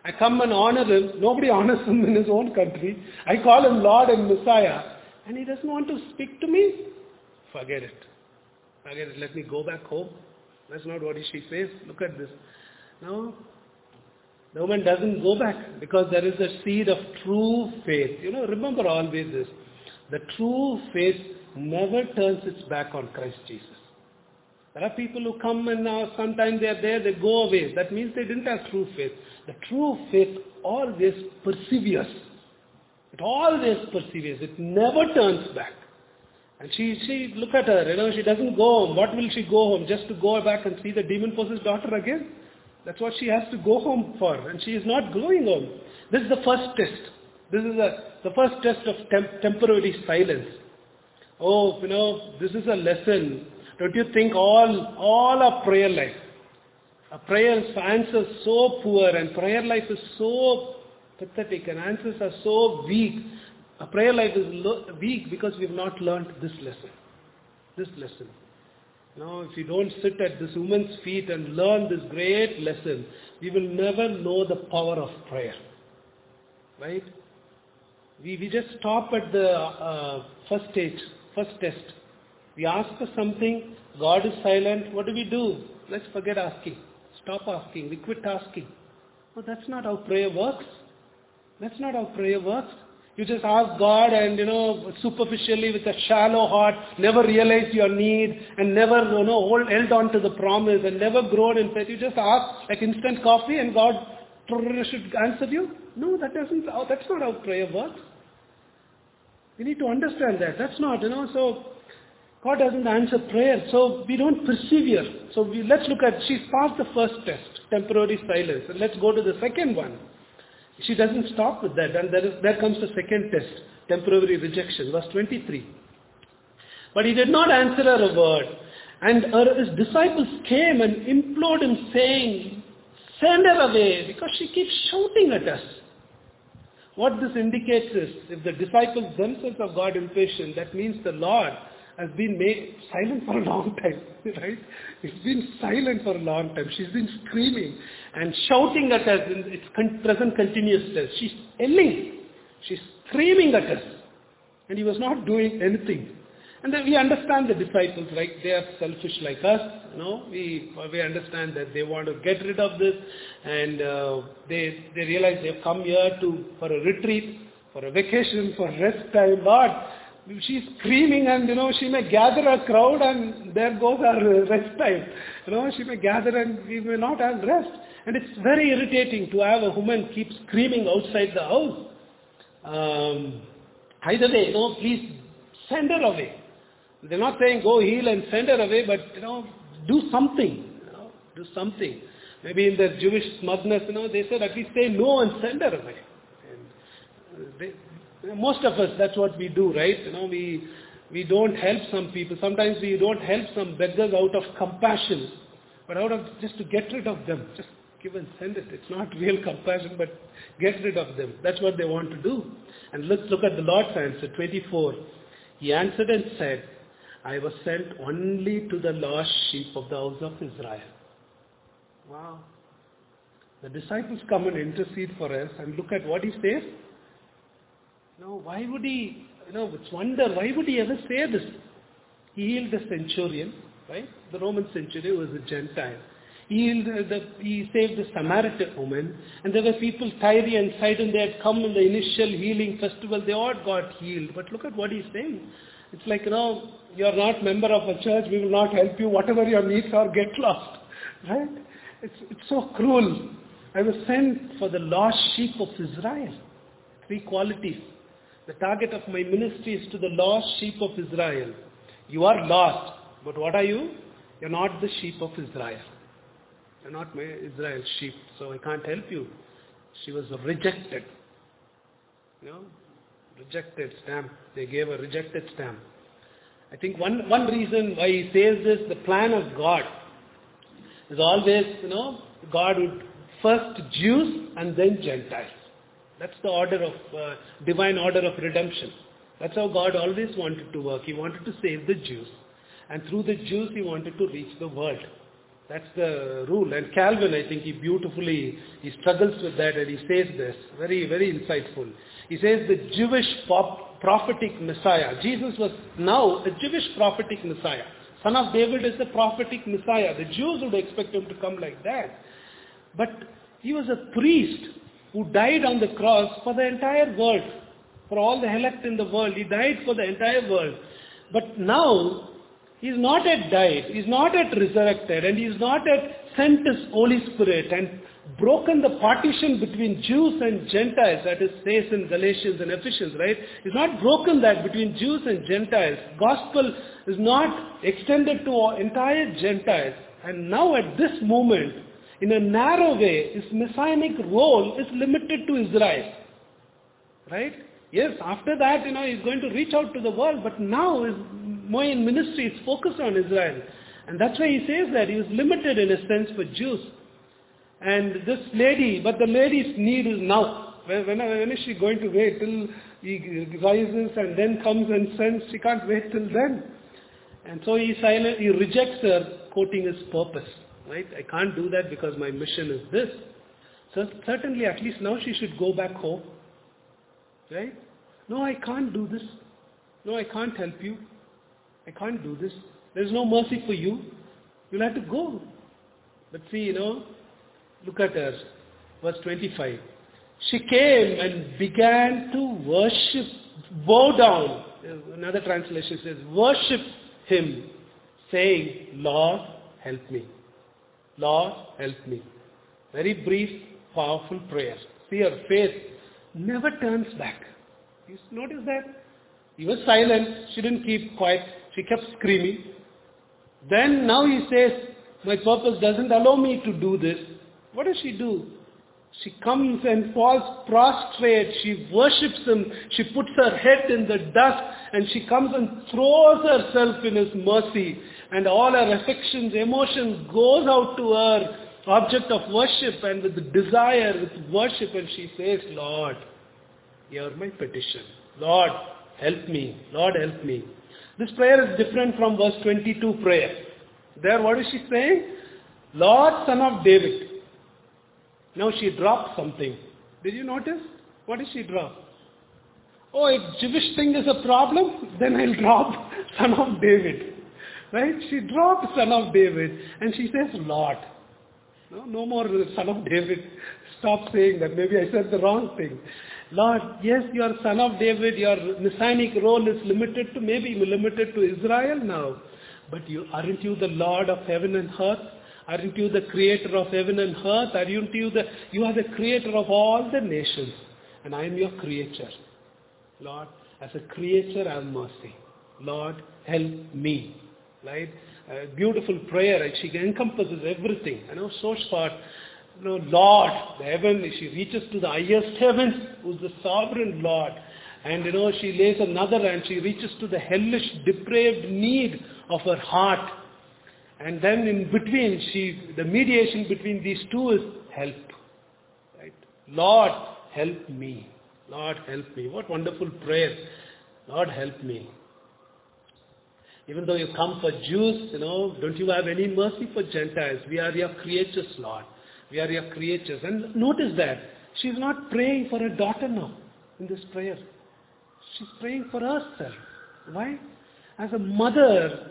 I come and honor him. Nobody honors him in his own country. I call him Lord and Messiah. And he doesn't want to speak to me. Forget it. Forget it. Let me go back home. That's not what she says. Look at this. No. The woman doesn't go back because there is a seed of true faith. You know, remember always this. The true faith never turns its back on Christ Jesus. There are people who come and now sometimes they are there, they go away. That means they didn't have true faith. The true faith always perseveres. It always perseveres. It never turns back. And she, she, look at her, you know, she doesn't go home. What will she go home? Just to go back and see the demon-possessed daughter again? That's what she has to go home for. And she is not going home. This is the first test. This is a, the first test of temp- temporary silence. Oh, you know, this is a lesson. Don't you think all, all our prayer life, our prayers answers so poor and prayer life is so pathetic and answers are so weak. Our prayer life is lo- weak because we have not learned this lesson. This lesson. Now, if you don't sit at this woman's feet and learn this great lesson, we will never know the power of prayer. Right? We, we just stop at the uh, first stage, first test. We ask for something, God is silent. What do we do? Let's forget asking. Stop asking. We quit asking. No, that's not how prayer works. That's not how prayer works. You just ask God and, you know, superficially with a shallow heart, never realize your need and never, you know, hold, held on to the promise and never grown in faith. You just ask like instant coffee and God should answer you. No, that doesn't, that's not how prayer works. We need to understand that. That's not, you know, so God doesn't answer prayer, so we don't persevere. So we, let's look at, she's passed the first test, temporary silence, and let's go to the second one. She doesn't stop with that, and there, is, there comes the second test, temporary rejection, verse twenty-three. But he did not answer her a word, and her, his disciples came and implored him, saying, send her away, because she keeps shouting at us. What this indicates is, if the disciples themselves have got impatient, that means the Lord has been made silent for a long time, right? It's been silent for a long time. She's been screaming and shouting at us in its con- present continuous tense. She's yelling. She's screaming at us. And he was not doing anything. And then we understand the disciples, right? They are selfish like us, you know. We we understand that they want to get rid of this, and uh, they they realize they've come here to for a retreat, for a vacation, for rest time. Lord, she's screaming, and you know she may gather a crowd, and there goes our rest time. You know, she may gather, and we may not have rest. And it's very irritating to have a woman keep screaming outside the house. Um, either way, you know, please send her away. They're not saying go heal and send her away, but, you know, do something. You know, do something. Maybe in their Jewish smugness, you know, they said at least say no and send her away. And they, you know, most of us, that's what we do, right? You know, we we don't help some people. Sometimes we don't help some beggars out of compassion, but out of just to get rid of them. Just give and send it. It's not real compassion, but get rid of them. That's what they want to do. And let's look at the Lord's answer, twenty-four. He answered and said, I was sent only to the lost sheep of the house of Israel. Wow. The disciples come and intercede for us, and look at what he says. No, why would he, you know, it's wonder, why would he ever say this? He healed the centurion, right? The Roman centurion was a Gentile. He healed the, he saved the Samaritan woman, and there were people, Tyre and Sidon, they had come in the initial healing festival, they all got healed. But look at what he's saying. It's like, you know, you're not member of a church, we will not help you, whatever your needs are, get lost. Right? It's, it's so cruel. I was sent for the lost sheep of Israel. Three qualities. The target of my ministry is to the lost sheep of Israel. You are lost, but what are you? You're not the sheep of Israel. You're not my Israel sheep, so I can't help you. She was rejected. You know, rejected stamp. They gave a rejected stamp. I think one, one reason why he says this, the plan of God is always, you know, God would first Jews and then Gentiles. That's the order of, uh, divine order of redemption. That's how God always wanted to work. He wanted to save the Jews. And through the Jews, he wanted to reach the world. That's the rule. And Calvin, I think he beautifully, he struggles with that and he says this, very, very insightful. He says the Jewish pop, prophetic Messiah. Jesus was now a Jewish prophetic Messiah. Son of David is the prophetic Messiah. The Jews would expect him to come like that. But he was a priest who died on the cross for the entire world. For all the elect in the world. He died for the entire world. But now, he's not yet died, he's not yet resurrected, and he's not yet sent his Holy Spirit and broken the partition between Jews and Gentiles, that is says in Galatians and Ephesians, right? He's not broken that between Jews and Gentiles. Gospel is not extended to entire Gentiles. And now at this moment, in a narrow way, his messianic role is limited to Israel. Right? Yes, after that, you know, he's going to reach out to the world, but now his main ministry is focused on Israel. And that's why he says that he was limited in a sense for Jews. And this lady, but the lady's need is now. When, when, when is she going to wait till he rises and then comes and sends? She can't wait till then. And so he silent, he rejects her, quoting his purpose. Right? I can't do that because my mission is this. So certainly at least now she should go back home. Right? No, I can't do this. No, I can't help you. I can't do this. There's no mercy for you. You'll have to go. But see, you know, look at her. Verse twenty-five. She came and began to worship, bow down. Another translation says, worship him, saying, Lord, help me. Lord, help me. Very brief, powerful prayer. See, her faith never turns back. You notice that? He was silent. She didn't keep quiet. She kept screaming. Then now he says, my purpose doesn't allow me to do this. What does she do? She comes and falls prostrate. She worships him. She puts her head in the dust and she comes and throws herself in his mercy. And all her affections, emotions goes out to her object of worship, and with desire, with worship, and she says, Lord, hear my petition. Lord, help me. Lord, help me. This prayer is different from verse twenty-two prayer. There, what is she saying? Lord, Son of David. Now she dropped something. Did you notice? What did she drop? Oh, if Jewish thing is a problem, then I'll drop Son of David. Right? She dropped Son of David and she says, Lord. No, no more Son of David. Stop saying that. Maybe I said the wrong thing. Lord, yes, you are Son of David. Your messianic role is limited to, maybe limited to Israel now. But you, aren't you the Lord of heaven and earth? Aren't you the creator of heaven and earth? Aren't you the, you are the creator of all the nations. And I am your creature. Lord, as a creature, have mercy. Lord, help me. Right? A beautiful prayer. And she encompasses everything. I know, so short. You know, Lord, the heaven, she reaches to the highest heaven, who's the sovereign Lord. And you know, she lays another and she reaches to the hellish, depraved need of her heart. And then in between, she, the mediation between these two is help. Right? Lord, help me. Lord, help me. What wonderful prayer. Lord, help me. Even though you come for Jews, you know, don't you have any mercy for Gentiles? We are your creatures, Lord. We are your creatures. And notice that she's not praying for her daughter now in this prayer. She's praying for herself. Why? As a mother,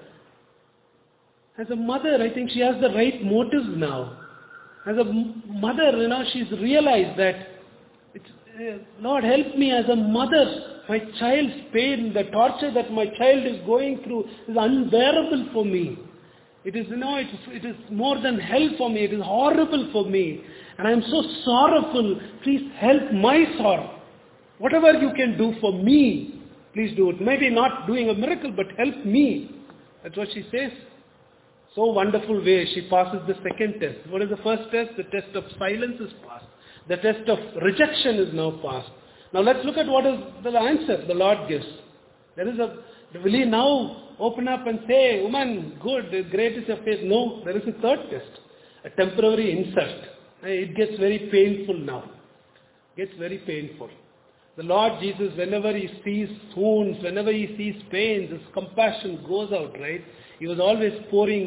as a mother, I think she has the right motives now. As a mother, you know, she's realized that, it's, uh, Lord, help me as a mother. My child's pain, the torture that my child is going through is unbearable for me. It is, you know, it is, it is more than hell for me. It is horrible for me. And I am so sorrowful. Please help my sorrow. Whatever you can do for me, please do it. Maybe not doing a miracle, but help me. That's what she says. So wonderful way she passes the second test. What is the first test? The test of silence is passed. The test of rejection is now passed. Now let's look at what is the answer the Lord gives. There is a, will he now open up and say, woman, good, great is your faith? No, there is a third test. A temporary insult. It gets very painful now. It gets very painful. The Lord Jesus, whenever he sees wounds, whenever he sees pains, his compassion goes out, right? He was always pouring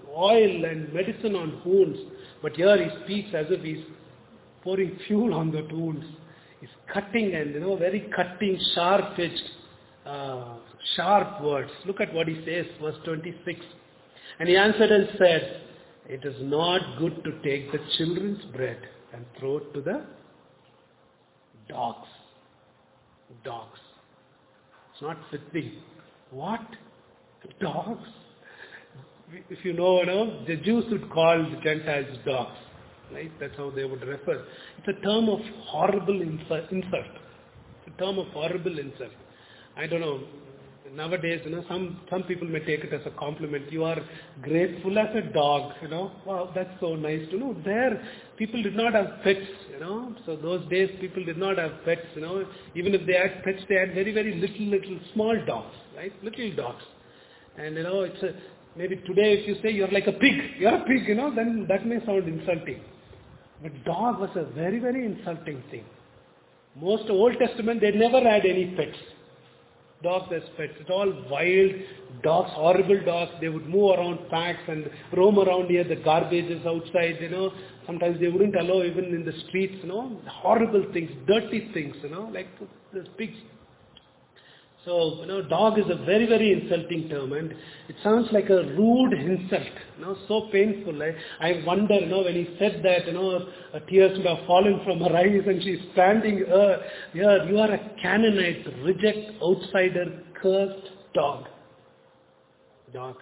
oil and medicine on wounds. But here he speaks as if he's pouring fuel on the wounds. He's cutting and, you know, very cutting, sharp-edged, uh, sharp words. Look at what he says, verse twenty-six. And he answered and said, it is not good to take the children's bread and throw it to the dogs. Dogs. It's not fitting. What? Dogs? If you know, you know, the Jews would call the Gentiles dogs. Right? That's how they would refer. It's a term of horrible insult. It's a term of horrible insult. I don't know. Nowadays, you know, some, some people may take it as a compliment. You are grateful as a dog, you know. Wow, that's so nice to know. There, people did not have pets, you know. So those days, people did not have pets, you know. Even if they had pets, they had very, very little, little small dogs, right? Little dogs. And, you know, it's a, maybe today if you say you're like a pig, you're a pig, you know, then that may sound insulting. But dog was a very, very insulting thing. Most Old Testament, they never had any pets. Dogs as pets. It's all wild dogs, horrible dogs. They would move around packs and roam around here. The garbage is outside, you know. Sometimes they wouldn't allow even in the streets, you know. Horrible things, dirty things, you know, like the pigs. So, you know, dog is a very, very insulting term, and it sounds like a rude insult, you know, so painful. I, I wonder, you know, when he said that, you know, a tears would have fallen from her eyes and she's standing uh, here. You are a Canaanite, reject, outsider, cursed dog. Dog.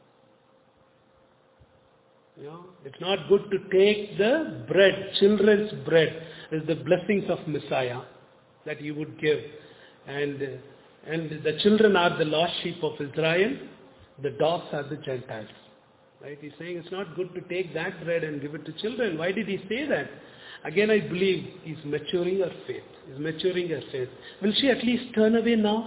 You know, it's not good to take the bread, children's bread, is the blessings of Messiah that he would give. And... Uh, And the children are the lost sheep of Israel. The dogs are the Gentiles. Right? He's saying it's not good to take that bread and give it to children. Why did he say that? Again, I believe he's maturing her faith. He's maturing her faith. Will she at least turn away now?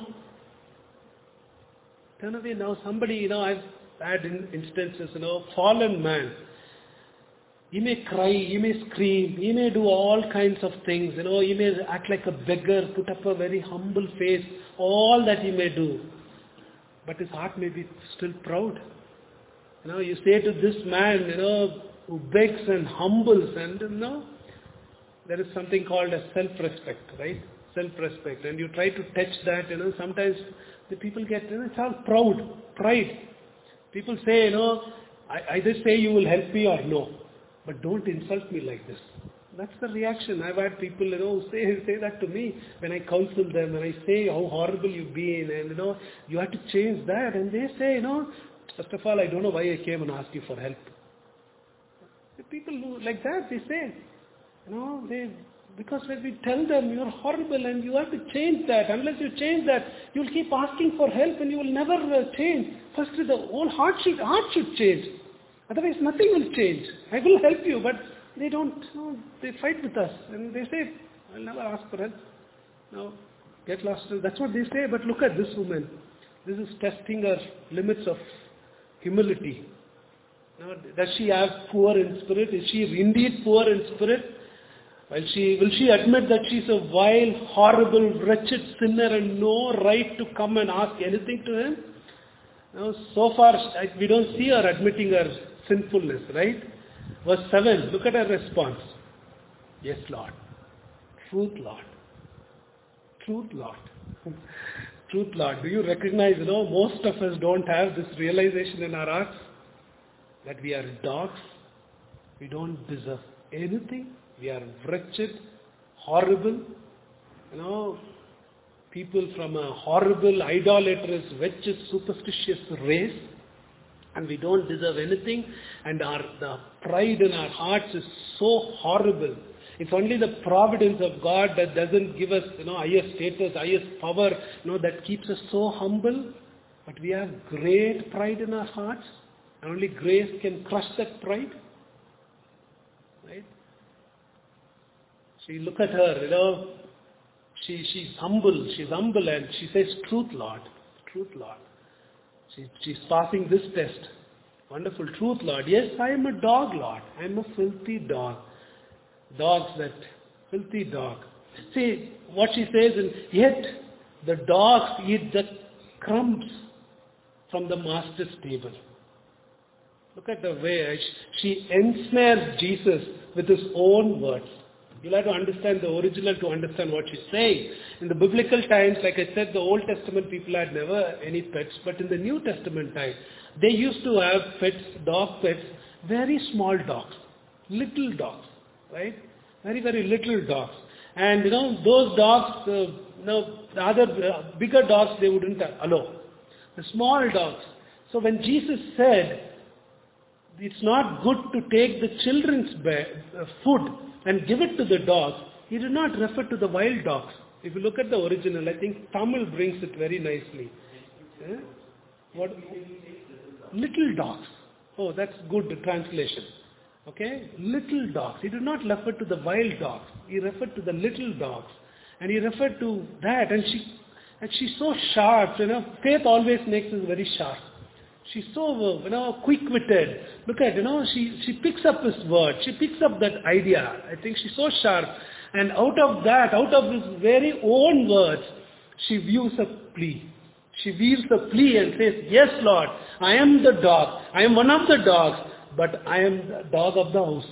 Turn away now. Somebody, you know, I've had instances, you know, fallen man. He may cry, he may scream, he may do all kinds of things, you know, he may act like a beggar, put up a very humble face, all that he may do. But his heart may be still proud. You know, you say to this man, you know, who begs and humbles, and, you know, there is something called a self-respect, right? Self-respect. And you try to touch that, you know, sometimes the people get, you know, it's all proud, pride. People say, you know, I either say you will help me or no. But don't insult me like this. That's the reaction. I've had people, you know, say say that to me when I counsel them and I say how horrible you've been and, you know, you have to change that. And they say, you know, first of all, I don't know why I came and asked you for help. The people who, like that, they say, you know, they, because when we tell them you're horrible and you have to change that. Unless you change that, you'll keep asking for help and you will never uh, change. First, the whole heart should, heart should change. Otherwise, nothing will change. I will help you, but they don't, you know, they fight with us. And they say, I'll never ask for help. No, get lost. That's what they say, but look at this woman. This is testing her limits of humility. Now, does she have poor in spirit? Is she indeed poor in spirit? Will she, will she admit that she's a vile, horrible, wretched sinner and no right to come and ask anything to him? Now, so far, we don't see her admitting her sinfulness, right? Verse seven, look at her response. Yes, Lord. Truth, Lord. Truth, Lord. Truth, Lord. Do you recognize, you know, most of us don't have this realization in our hearts that we are dogs. We don't deserve anything. We are wretched, horrible, you know, people from a horrible, idolatrous, wretched, superstitious race. And we don't deserve anything, and our the pride in our hearts is so horrible. It's only the providence of God that doesn't give us, you know, higher status, highest power, you know, that keeps us so humble. But we have great pride in our hearts, and only grace can crush that pride. Right? So you look at her, you know, she she's humble, she's humble, and she says, "Truth, Lord, truth, Lord." She, she's passing this test. Wonderful. Truth, Lord. Yes, I am a dog, Lord. I am a filthy dog. Dogs that, filthy dog. See, what she says is, yet the dogs eat the crumbs from the master's table. Look at the way she ensnares Jesus with his own words. You'll have to understand the original to understand what she's saying. In the biblical times, like I said, the Old Testament people had never any pets, but in the New Testament time, they used to have pets, dog pets, very small dogs, little dogs, right? Very, very little dogs. And you know, those dogs, uh, you know, the other uh, bigger dogs, they wouldn't allow. The small dogs. So when Jesus said, it's not good to take the children's bed, uh, food and give it to the dogs, he did not refer to the wild dogs. If you look at the original, I think Tamil brings it very nicely. Eh? What? Little dogs. Oh, that's good translation. Okay? Little dogs. He did not refer to the wild dogs. He referred to the little dogs. And he referred to that. And she, and she's so sharp. You know, faith always makes us very sharp. She's so, you know, quick-witted. Look at, you know, she, she picks up his word. She picks up that idea. I think she's so sharp. And out of that, out of his very own words, she views a plea. She weaves a plea and says, yes, Lord, I am the dog. I am one of the dogs, but I am the dog of the house.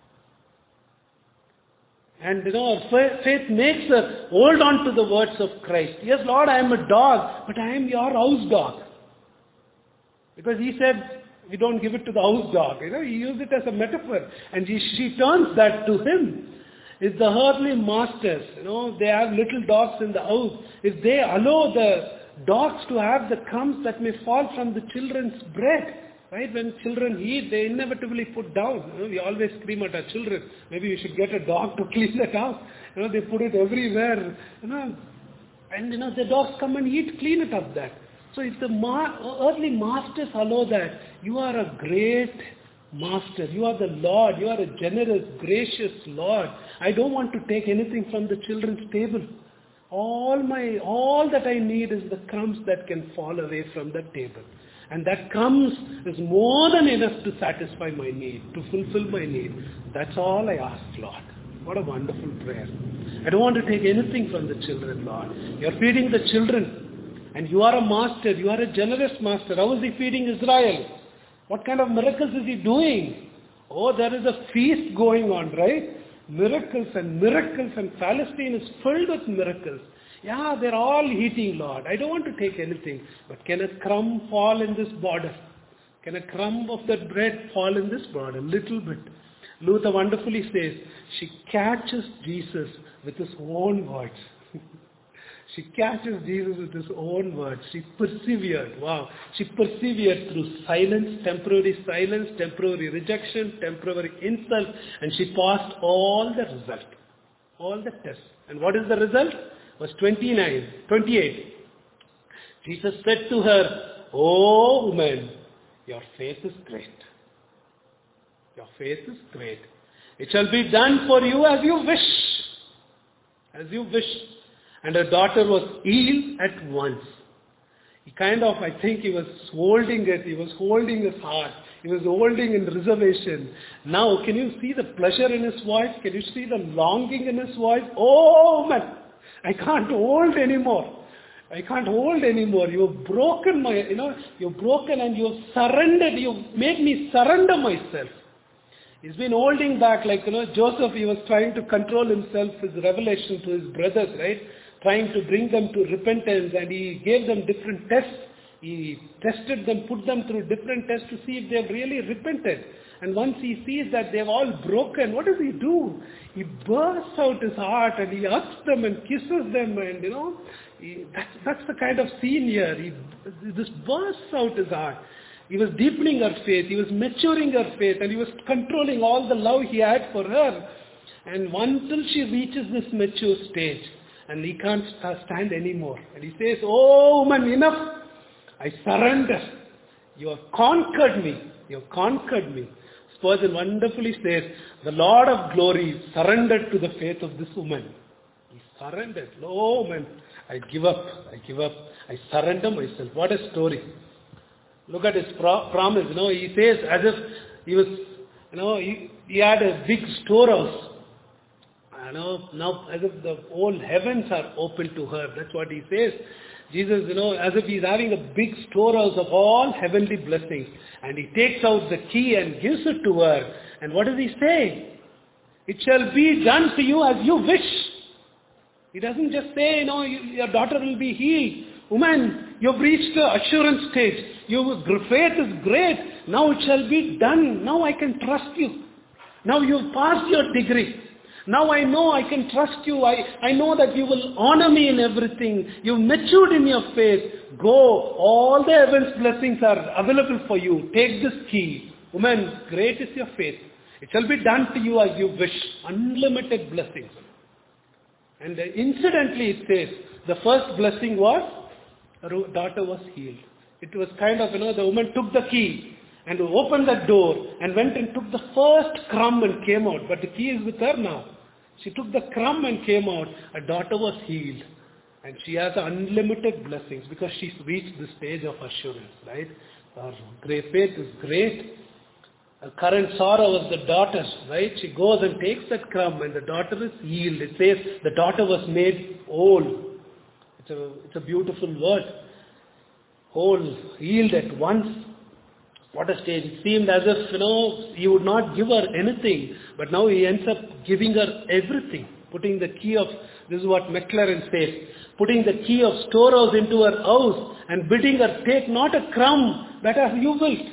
And, you know, faith makes her hold on to the words of Christ. Yes, Lord, I am a dog, but I am your house dog. Because he said, we don't give it to the house dog. You know, he used it as a metaphor. And she, she turns that to him. If the earthly masters, you know, they have little dogs in the house, if they allow the dogs to have the crumbs that may fall from the children's bread, right? When children eat, they inevitably put down. You know, we always scream at our children. Maybe we should get a dog to clean it up. You know, they put it everywhere. You know, and you know, the dogs come and eat, clean it up that. So if the ma- earthly masters allow that, you are a great master. You are the Lord. You are a generous, gracious Lord. I don't want to take anything from the children's table. All my, all that I need is the crumbs that can fall away from the table. And that crumbs is more than enough to satisfy my need, to fulfill my need. That's all I ask, Lord. What a wonderful prayer. I don't want to take anything from the children, Lord. You're feeding the children. And you are a master, you are a generous master. How is he feeding Israel? What kind of miracles is he doing? Oh, there is a feast going on, right? Miracles and miracles, and Palestine is filled with miracles. Yeah, they're all eating, Lord. I don't want to take anything. But can a crumb fall in this border? Can a crumb of that bread fall in this border? A little bit. Luther wonderfully says, she catches Jesus with his own words. She catches Jesus with his own words. She persevered. Wow. She persevered through silence, temporary silence, temporary rejection, temporary insult, and she passed all the result. All the tests. And what is the result? Verse twenty-nine, twenty-eight. Jesus said to her, "Oh woman, your faith is great. Your faith is great. It shall be done for you as you wish." As you wish. And her daughter was healed at once. He kind of, I think he was holding it. He was holding his heart. He was holding in reservation. Now, can you see the pleasure in his voice? Can you see the longing in his voice? Oh, man, I can't hold anymore. I can't hold anymore. You've broken my, you know, you've broken and you've surrendered. You've made me surrender myself. He's been holding back, like, you know, Joseph, he was trying to control himself, his revelation to his brothers, right? Trying to bring them to repentance, and he gave them different tests. He tested them, put them through different tests to see if they've really repented. And once he sees that they've all broken, what does he do? He bursts out his heart and he hugs them and kisses them, and you know, he, that's, that's the kind of scene here. He this bursts out his heart. He was deepening her faith, he was maturing her faith, and he was controlling all the love he had for her. And until she reaches this mature stage, and he can't stand anymore. And he says, "Oh woman, enough. I surrender. You have conquered me. You have conquered me." Spurgeon wonderfully says, the Lord of glory surrendered to the faith of this woman. He surrendered. "Oh woman, I give up. I give up. I surrender myself." What a story. Look at his pro- promise. You know, he says as if he was, you know, he, he had a big storehouse. You know, now as if the whole heavens are open to her. That's what he says. Jesus, you know, as if he's having a big storehouse of all heavenly blessings. And he takes out the key and gives it to her. And what does he say? It shall be done to you as you wish. He doesn't just say, you know, you, your daughter will be healed. Woman, you've reached the assurance stage. Your faith is great. Now it shall be done. Now I can trust you. Now you've passed your degree. Now I know I can trust you. I, I know that you will honor me in everything. You've matured in your faith. Go. All the heaven's blessings are available for you. Take this key. Woman, great is your faith. It shall be done to you as you wish. Unlimited blessings. And incidentally it says, the first blessing was, her daughter was healed. It was kind of, you know, the woman took the key and opened the door and went and took the first crumb and came out. But the key is with her now. She took the crumb and came out. Her daughter was healed. And she has unlimited blessings because she's reached the stage of assurance, right? Her great faith is great. Her current sorrow was the daughter, right? She goes and takes that crumb and the daughter is healed. It says the daughter was made whole. It's a, it's a beautiful word. Whole, healed at once. What a stage. It seemed as if, you know, he would not give her anything. But now he ends up giving her everything. Putting the key of, this is what McLaren says, putting the key of storehouse into her house and bidding her take not a crumb, but as you wilt.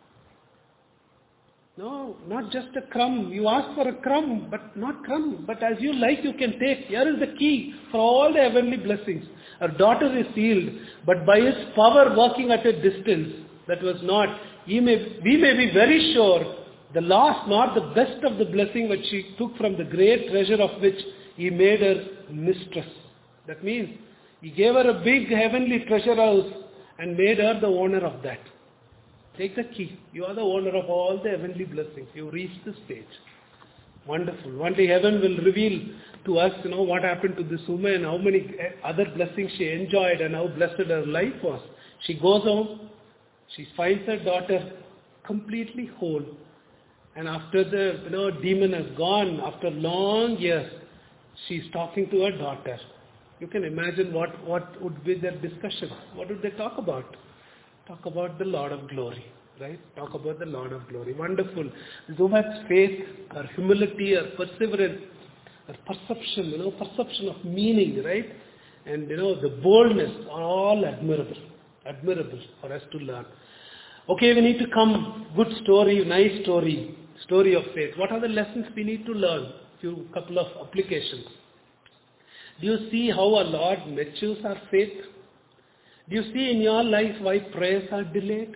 No, not just a crumb. You ask for a crumb, but not crumb. But as you like, you can take. Here is the key for all the heavenly blessings. Her daughter is healed, but by his power working at a distance, that was not, he may, we may be very sure, the last, not the best of the blessing which she took from the great treasure of which he made her mistress. That means, he gave her a big heavenly treasure house and made her the owner of that. Take the key. You are the owner of all the heavenly blessings. You reached the stage. Wonderful. One day heaven will reveal to us, you know, what happened to this woman, how many other blessings she enjoyed and how blessed her life was. She goes home. She finds her daughter completely whole. And after the, you know, demon has gone, after long years, she's talking to her daughter. You can imagine what, what would be their discussion. What would they talk about? Talk about the Lord of glory, right? Talk about the Lord of glory. Wonderful. This woman's faith, her humility, her perseverance, her perception, you know, perception of meaning, right? And, you know, the boldness are all admirable. Admirable for us to learn. Okay, we need to come. Good story, nice story. Story of faith. What are the lessons we need to learn? Few couple of applications. Do you see how our Lord matures our faith? Do you see in your life why prayers are delayed?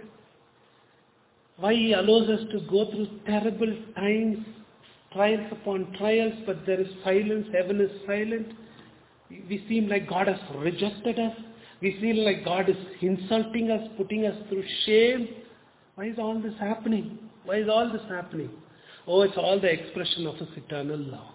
Why He allows us to go through terrible times, trials upon trials, but there is silence, heaven is silent. We seem like God has rejected us. We feel like God is insulting us, putting us through shame. Why is all this happening? Why is all this happening? Oh, it's all the expression of His eternal love.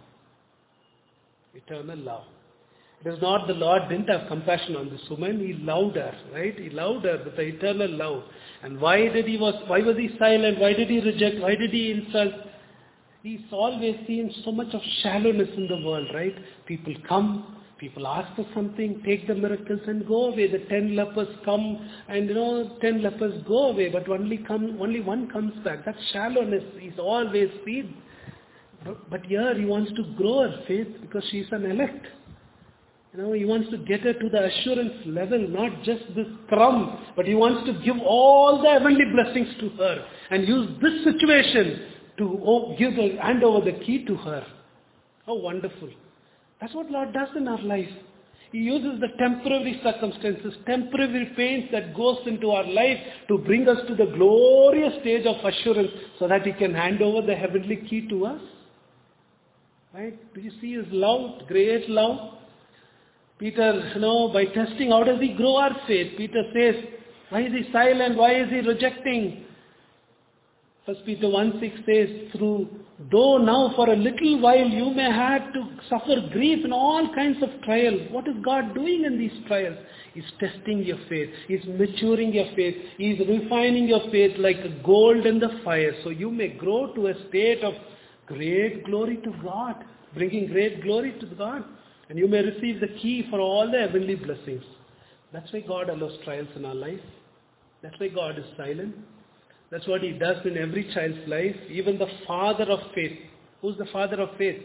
Eternal love. It is not the Lord didn't have compassion on this woman. He loved her, right? He loved her with the eternal love. And why did he was why was he silent? Why did he reject? Why did he insult? He's always seen so much of shallowness in the world, right? People come, people ask for something, take the miracles and go away. The ten lepers come and, you know, ten lepers go away, but only come, only one comes back. That shallowness he's always seen. But, but here he wants to grow her faith because she's an elect. You know, he wants to get her to the assurance level, not just this crumb, but he wants to give all the heavenly blessings to her and use this situation to give the, hand over the key to her. How wonderful. That's what Lord does in our life. He uses the temporary circumstances, temporary pains that goes into our life to bring us to the glorious stage of assurance so that He can hand over the heavenly key to us. Right? Do you see His love, great love? Peter, you know, by testing, how does he grow our faith? Peter says, why is he silent? Why is he rejecting? First Peter one six says, through, though now for a little while you may have to suffer grief in all kinds of trials. What is God doing in these trials? He's testing your faith. He's maturing your faith. He's refining your faith like gold in the fire. So you may grow to a state of great glory to God, bringing great glory to God. And you may receive the key for all the heavenly blessings. That's why God allows trials in our life. That's why God is silent. That's what He does in every child's life. Even the father of faith. Who's the father of faith?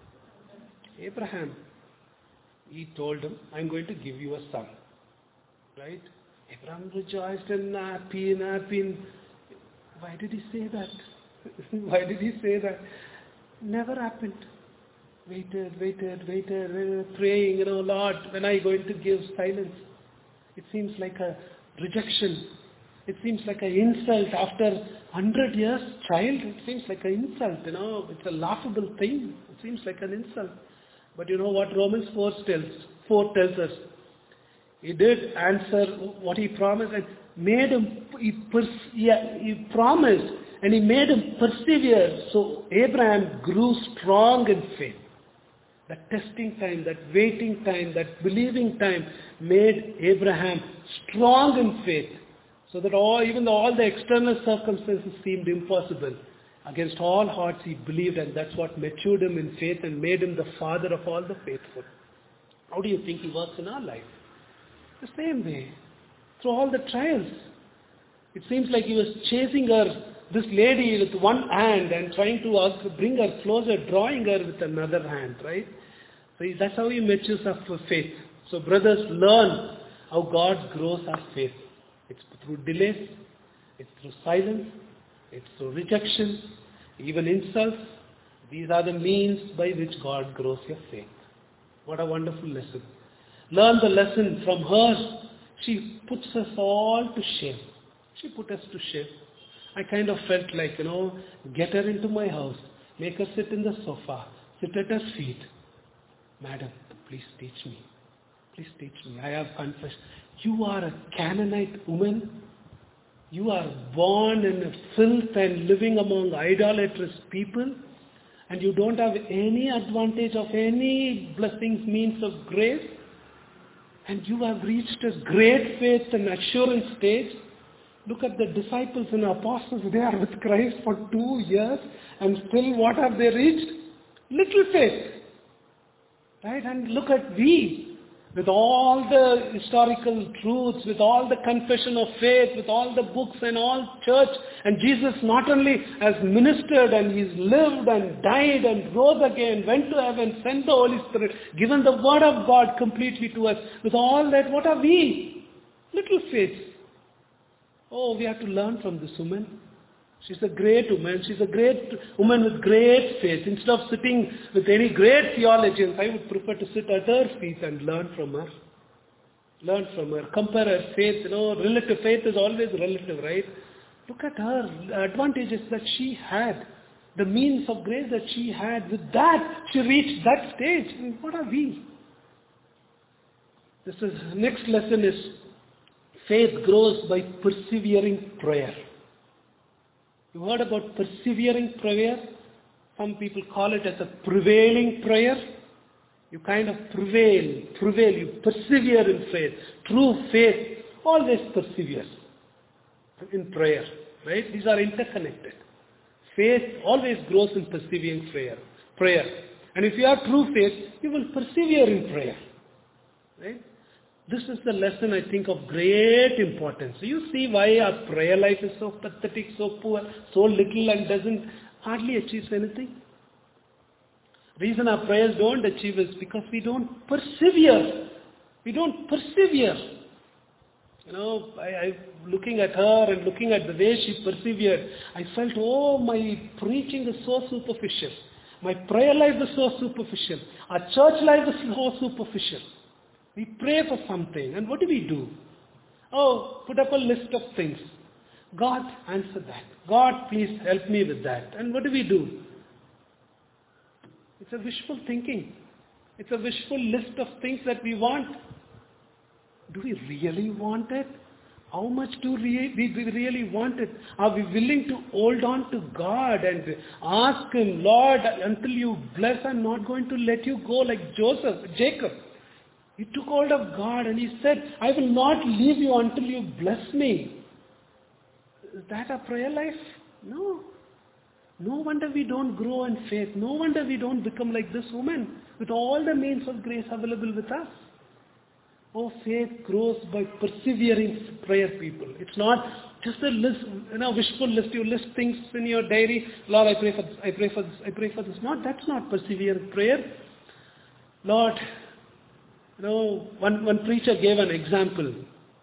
Abraham. He told him, I'm going to give you a son. Right? Abraham rejoiced and happy and happy. And why did he say that? Why did he say that? Never happened. Waited, waited, waited, waited, praying, you know, Lord, when are you going to give? Silence? It seems like a rejection. It seems like an insult after one hundred years, child. It seems like an insult, you know. It's a laughable thing. It seems like an insult. But you know what Romans four tells, four tells us? He did answer what he promised and made him, he, pers- yeah, he promised and he made him persevere. So Abraham grew strong in faith. That testing time, that waiting time, that believing time made Abraham strong in faith. So that all, even though all the external circumstances seemed impossible, against all odds he believed, and that's what matured him in faith and made him the father of all the faithful. How do you think he works in our life? The same way. Through all the trials. It seems like he was chasing her, this lady, with one hand and trying to bring her closer, drawing her with another hand, right? So that's how he matures our faith. So brothers, learn how God grows our faith. It's through delays, it's through silence, it's through rejection, even insults. These are the means by which God grows your faith. What a wonderful lesson. Learn the lesson from her. She puts us all to shame. She put us to shame. I kind of felt like, you know, get her into my house, make her sit in the sofa, sit at her feet. Madam, please teach me. Please teach me. I have confessed. You are a Canaanite woman. You are born in filth and living among idolatrous people. And you don't have any advantage of any blessings, means of grace. And you have reached a great faith and assurance stage. Look at the disciples and apostles. They are with Christ for two years. And still what have they reached? Little faith. Right? And look at we. With all the historical truths, with all the confession of faith, with all the books and all church. And Jesus not only has ministered and He's lived and died and rose again, went to heaven, sent the Holy Spirit, given the Word of God completely to us. With all that, what are we? Little faith. Oh, we have to learn from this woman. She's a great woman. She's a great woman with great faith. Instead of sitting with any great theologians, I would prefer to sit at her feet and learn from her. Learn from her. Compare her faith. You know, relative faith is always relative, right? Look at her. The advantages that she had. The means of grace that she had. With that, she reached that stage. I mean, what are we? This is, next lesson is, faith grows by persevering prayer. You heard about persevering prayer? Some people call it as a prevailing prayer. You kind of prevail, prevail, you persevere in faith. True faith always perseveres in prayer, right? These are interconnected. Faith always grows in persevering prayer. prayer. And if you have true faith, you will persevere in prayer, right? This is the lesson, I think, of great importance. So you see why our prayer life is so pathetic, so poor, so little, and doesn't hardly achieve anything. Reason our prayers don't achieve is because we don't persevere. We don't persevere. You know, I, I looking at her and looking at the way she persevered, I felt, oh, my preaching is so superficial. My prayer life is so superficial. Our church life is so superficial. We pray for something, and what do we do? Oh, put up a list of things. God, answer that. God, please help me with that. And what do we do? It's a wishful thinking. It's a wishful list of things that we want. Do we really want it? How much do we, we really want it? Are we willing to hold on to God and ask Him, Lord, until you bless, I'm not going to let you go, like Joseph, Jacob. He took hold of God and he said, I will not leave you until you bless me. Is that our prayer life? No. No wonder we don't grow in faith. No wonder we don't become like this woman with all the means of grace available with us. Oh, faith grows by persevering prayer, people. It's not just a list, you know, wishful list. You list things in your diary. Lord, I pray for this, I pray for this, I pray for this. Not, that's not persevering prayer. Lord, you know, one, one preacher gave an example.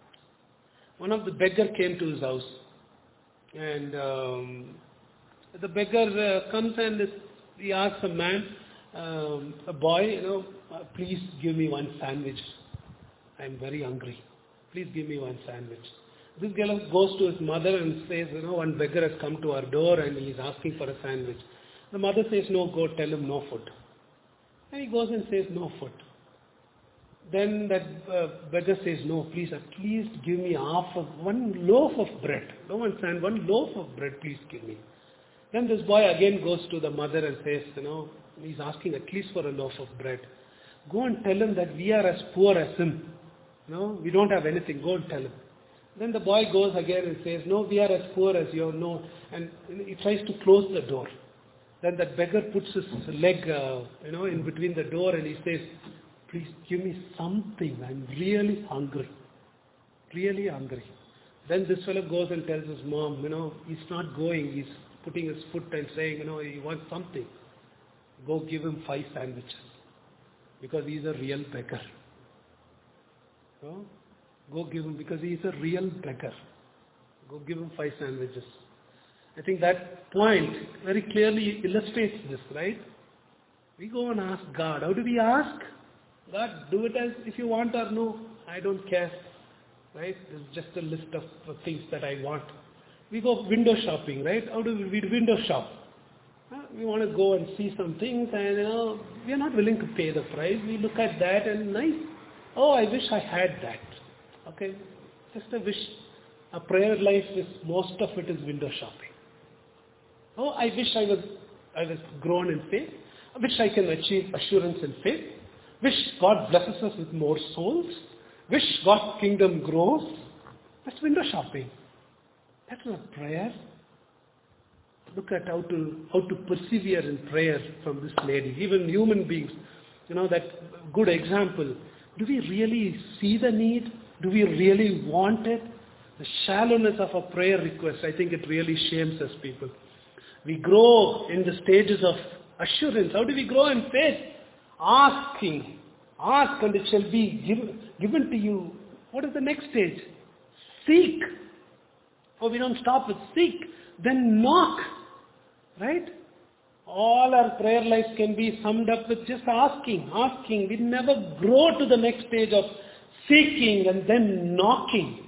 One of the beggar came to his house. And um, the beggar uh, comes and this, he asks a man, um, a boy, you know, uh, please give me one sandwich. I'm very hungry. Please give me one sandwich. This girl goes to his mother and says, you know, one beggar has come to our door and he's asking for a sandwich. The mother says, no, go tell him no food. And he goes and says, no food. Then that uh, beggar says, no, please at least give me half of, one loaf of bread. No one sand, one loaf of bread, please give me. Then this boy again goes to the mother and says, you know, he's asking at least for a loaf of bread. Go and tell him that we are as poor as him. No, we don't have anything. Go and tell him. Then the boy goes again and says, no, we are as poor as you. No. And he tries to close the door. Then that beggar puts his leg, uh, you know, in between the door and he says, please give me something. I'm really hungry. Really hungry. Then this fellow goes and tells his mom, you know, he's not going. He's putting his foot and saying, you know, he wants something. Go give him five sandwiches. Because he's a real beggar. No? Go give him, because he's a real beggar. Go give him five sandwiches. I think that point very clearly illustrates this, right? We go and ask God. How do we ask? God, do it as if you want or no. I don't care. Right? It's just a list of things that I want. We go window shopping, right? How do we, we window shop? Uh, we want to go and see some things and, you know, we are not willing to pay the price. We look at that and nice. Oh, I wish I had that. Okay? Just a wish. A prayer life is, most of it is window shopping. Oh, I wish I was, I was grown in faith. I wish I can achieve assurance in faith. Wish God blesses us with more souls. Wish God's kingdom grows. That's window shopping. That's not prayer. Look at how to how to persevere in prayer from this lady. Even human beings, you know, that good example. Do we really see the need? Do we really want it? The shallowness of a prayer request, I think it really shames us, people. We grow in the stages of assurance. How do we grow in faith? Asking. Ask and it shall be given, given to you. What is the next stage? Seek. Oh, we don't stop with seek. Then knock. Right? All our prayer lives can be summed up with just asking, asking. We never grow to the next stage of seeking and then knocking.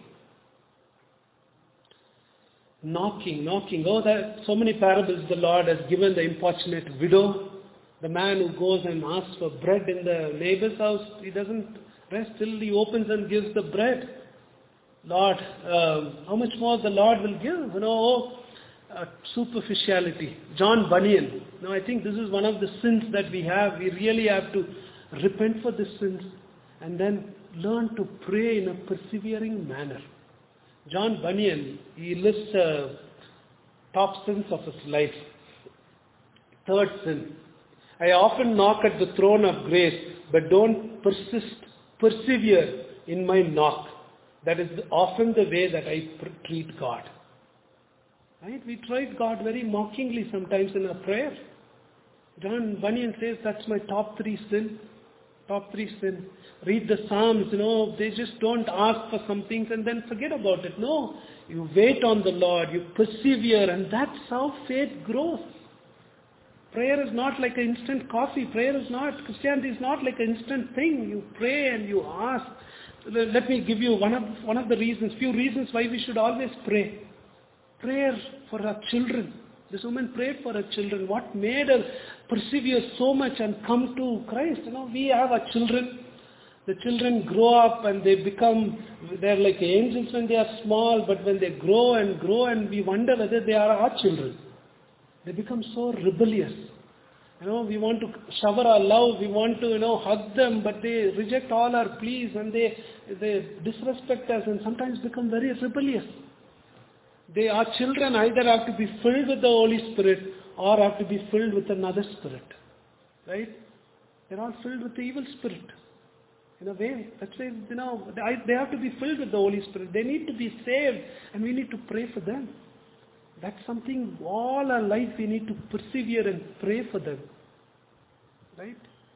Knocking, knocking. Oh, there are so many parables the Lord has given. The importunate widow, the man who goes and asks for bread in the neighbor's house, he doesn't rest till he opens and gives the bread. Lord, um, how much more the Lord will give? You know, uh, superficiality. John Bunyan. Now, I think this is one of the sins that we have. We really have to repent for the sins and then learn to pray in a persevering manner. John Bunyan, he lists uh, top sins of his life. Third sin. I often knock at the throne of grace, but don't persist, persevere in my knock. That is often the way that I pr- treat God. Right? We treat God very mockingly sometimes in our prayer. John Bunyan says that's my top three sin. Top three sin. Read the Psalms, you know, they just don't ask for some things and then forget about it. No, you wait on the Lord, you persevere, and that's how faith grows. Prayer is not like an instant coffee. Prayer is not, Christianity is not like an instant thing. You pray and you ask. Let me give you one of one of the reasons, few reasons why we should always pray. Prayer for our children. This woman prayed for her children. What made her persevere so much and come to Christ? You know, we have our children. The children grow up and they become, they're like angels when they are small, but when they grow and grow and we wonder whether they are our children. They become so rebellious. You know, we want to shower our love, we want to, you know, hug them, but they reject all our pleas and they, they disrespect us and sometimes become very rebellious. They, our children either have to be filled with the Holy Spirit or have to be filled with another spirit. Right? They're all filled with the evil spirit. In a way, that's why, you know, they they have to be filled with the Holy Spirit. They need to be saved, and we need to pray for them. That's something all our life we need to persevere and pray for them. Right?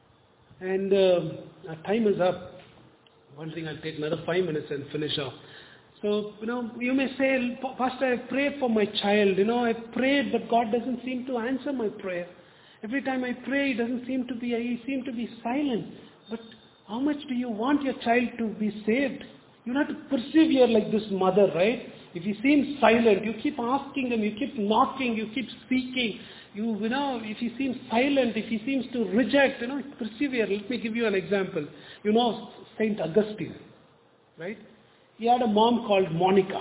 And um, our time is up. One thing, I'll take another five minutes and finish off. So, you know, you may say, Pastor, I prayed for my child. You know, I prayed, but God doesn't seem to answer my prayer. Every time I pray, He doesn't seem to be, He seems to be silent. But how much do you want your child to be saved? You have to persevere like this mother, right? If he seems silent, you keep asking him, you keep knocking, you keep speaking. You, you know, if he seems silent, if he seems to reject, you know, persevere. Let me give you an example. You know Saint Augustine, right? He had a mom called Monica.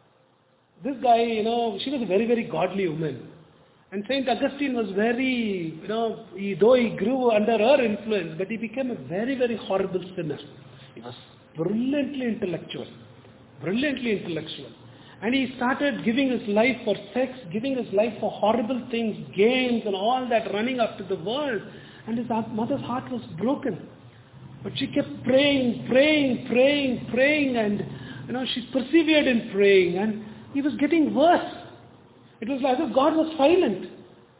This guy, you know, she was a very, very godly woman. And Saint Augustine was very, you know, he, though he grew under her influence, but he became a very, very horrible sinner. He was brilliantly intellectual. Brilliantly intellectual. And he started giving his life for sex, giving his life for horrible things, games and all that, running after the world. And his mother's heart was broken. But she kept praying, praying, praying, praying, and, you know, she persevered in praying, and he was getting worse. It was as if God was silent.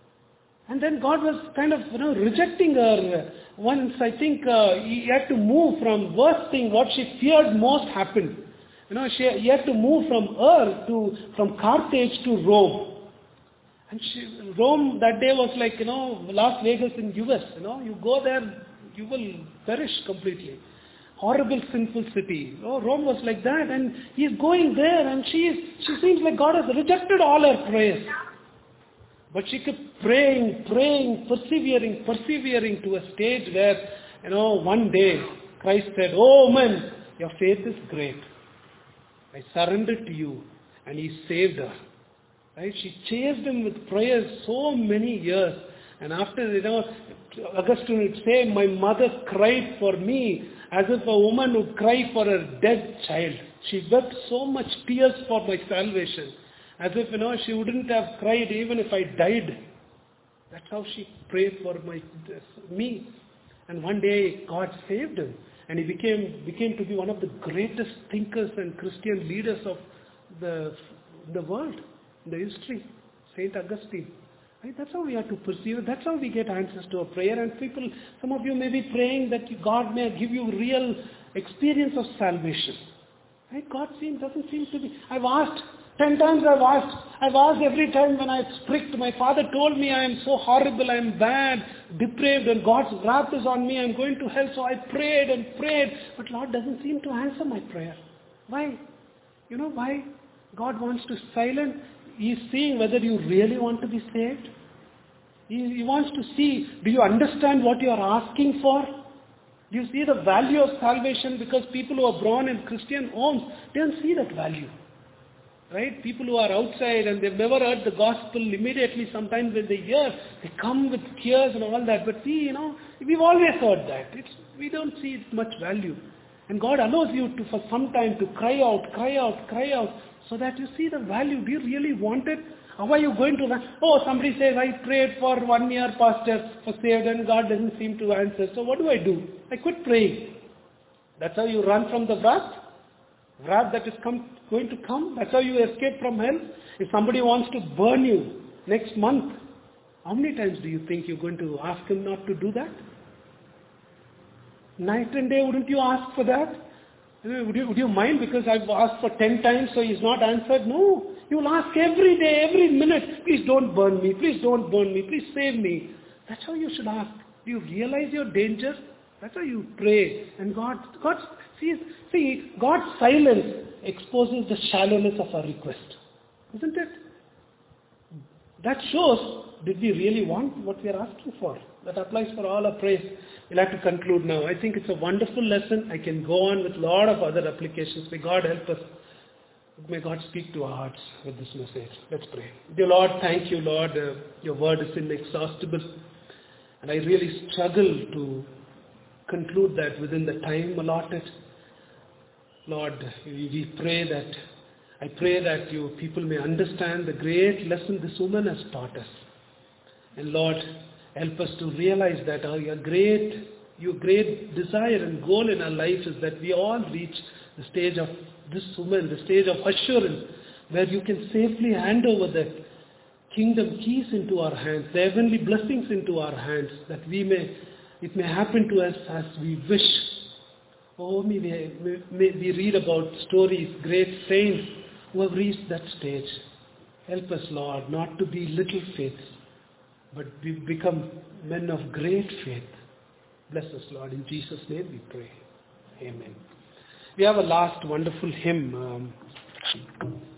And then God was kind of, you know, rejecting her. Once, I think, uh, he had to move from worst thing, what she feared most happened. You know, she, he had to move from her to, from Carthage to Rome. And she, Rome that day was like, you know, Las Vegas in U S, you know, you go there, you will perish completely. Horrible, sinful city. Oh, Rome was like that, and he's going there, and she is, she seems like God has rejected all her prayers. But she kept praying, praying, persevering, persevering to a stage where, you know, one day Christ said, "Oh woman, your faith is great. I surrendered to you," and he saved her. Right? She chased him with prayers so many years. And after, you know, Augustine would say, "My mother cried for me as if a woman would cry for her dead child. She wept so much tears for my salvation. As if, you know, she wouldn't have cried even if I died." That's how she prayed for my me. And one day God saved him. And he became became to be one of the greatest thinkers and Christian leaders of the, the world, the history. Saint Augustine. Right? That's how we have to pursue. That's how we get answers to a prayer. And people, some of you may be praying that God may give you real experience of salvation. Right? God seems, doesn't seem to be. I've asked, ten times I've asked. I've asked every time when I've pricked. My father told me I am so horrible, I am bad, depraved, and God's wrath is on me. I'm going to hell. So I prayed and prayed. But Lord doesn't seem to answer my prayer. Why? You know why? God wants to silence. He's seeing whether you really want to be saved. He, he wants to see, do you understand what you are asking for? Do you see the value of salvation? Because people who are born in Christian homes, they don't see that value. Right? People who are outside and they've never heard the gospel, immediately sometimes when they hear, they come with tears and all that. But we, you know, we've always heard that. It's, we don't see much value. And God allows you to, for some time, to cry out, cry out, cry out, so that you see the value. Do you really want it? How are you going to run? Oh, somebody says, I prayed for one year, pastor, for saved, and God doesn't seem to answer. So what do I do? I quit praying. That's how you run from the wrath? Wrath that is come, going to come? That's how you escape from hell? If somebody wants to burn you next month, how many times do you think you're going to ask him not to do that? Night and day, wouldn't you ask for that? Would you, would you mind because I've asked for ten times so he's not answered? No. You will ask every day, every minute, please don't burn me, please don't burn me, please save me. That's how you should ask. Do you realize your danger? That's how you pray. And God, God sees, see, God's silence exposes the shallowness of our request. Isn't it? That shows, did we really want what we are asking for? That applies for all our prayers. We'll have to conclude now. I think it's a wonderful lesson. I can go on with a lot of other applications. May God help us. May God speak to our hearts with this message. Let's pray. Dear Lord, thank you, Lord. Uh, your word is inexhaustible. And I really struggle to conclude that within the time allotted. Lord, we, we pray that, I pray that you people may understand the great lesson this woman has taught us. And Lord, help us to realize that our great your great desire and goal in our life is that we all reach the stage of this woman, the stage of assurance, where you can safely hand over the kingdom keys into our hands, the heavenly blessings into our hands, that we may, it may happen to us as we wish. Oh, may we, may we read about stories, great saints who have reached that stage. Help us, Lord, not to be little faiths, but we become men of great faith. Bless us, Lord. In Jesus' name we pray. Amen. We have a last wonderful hymn. Um,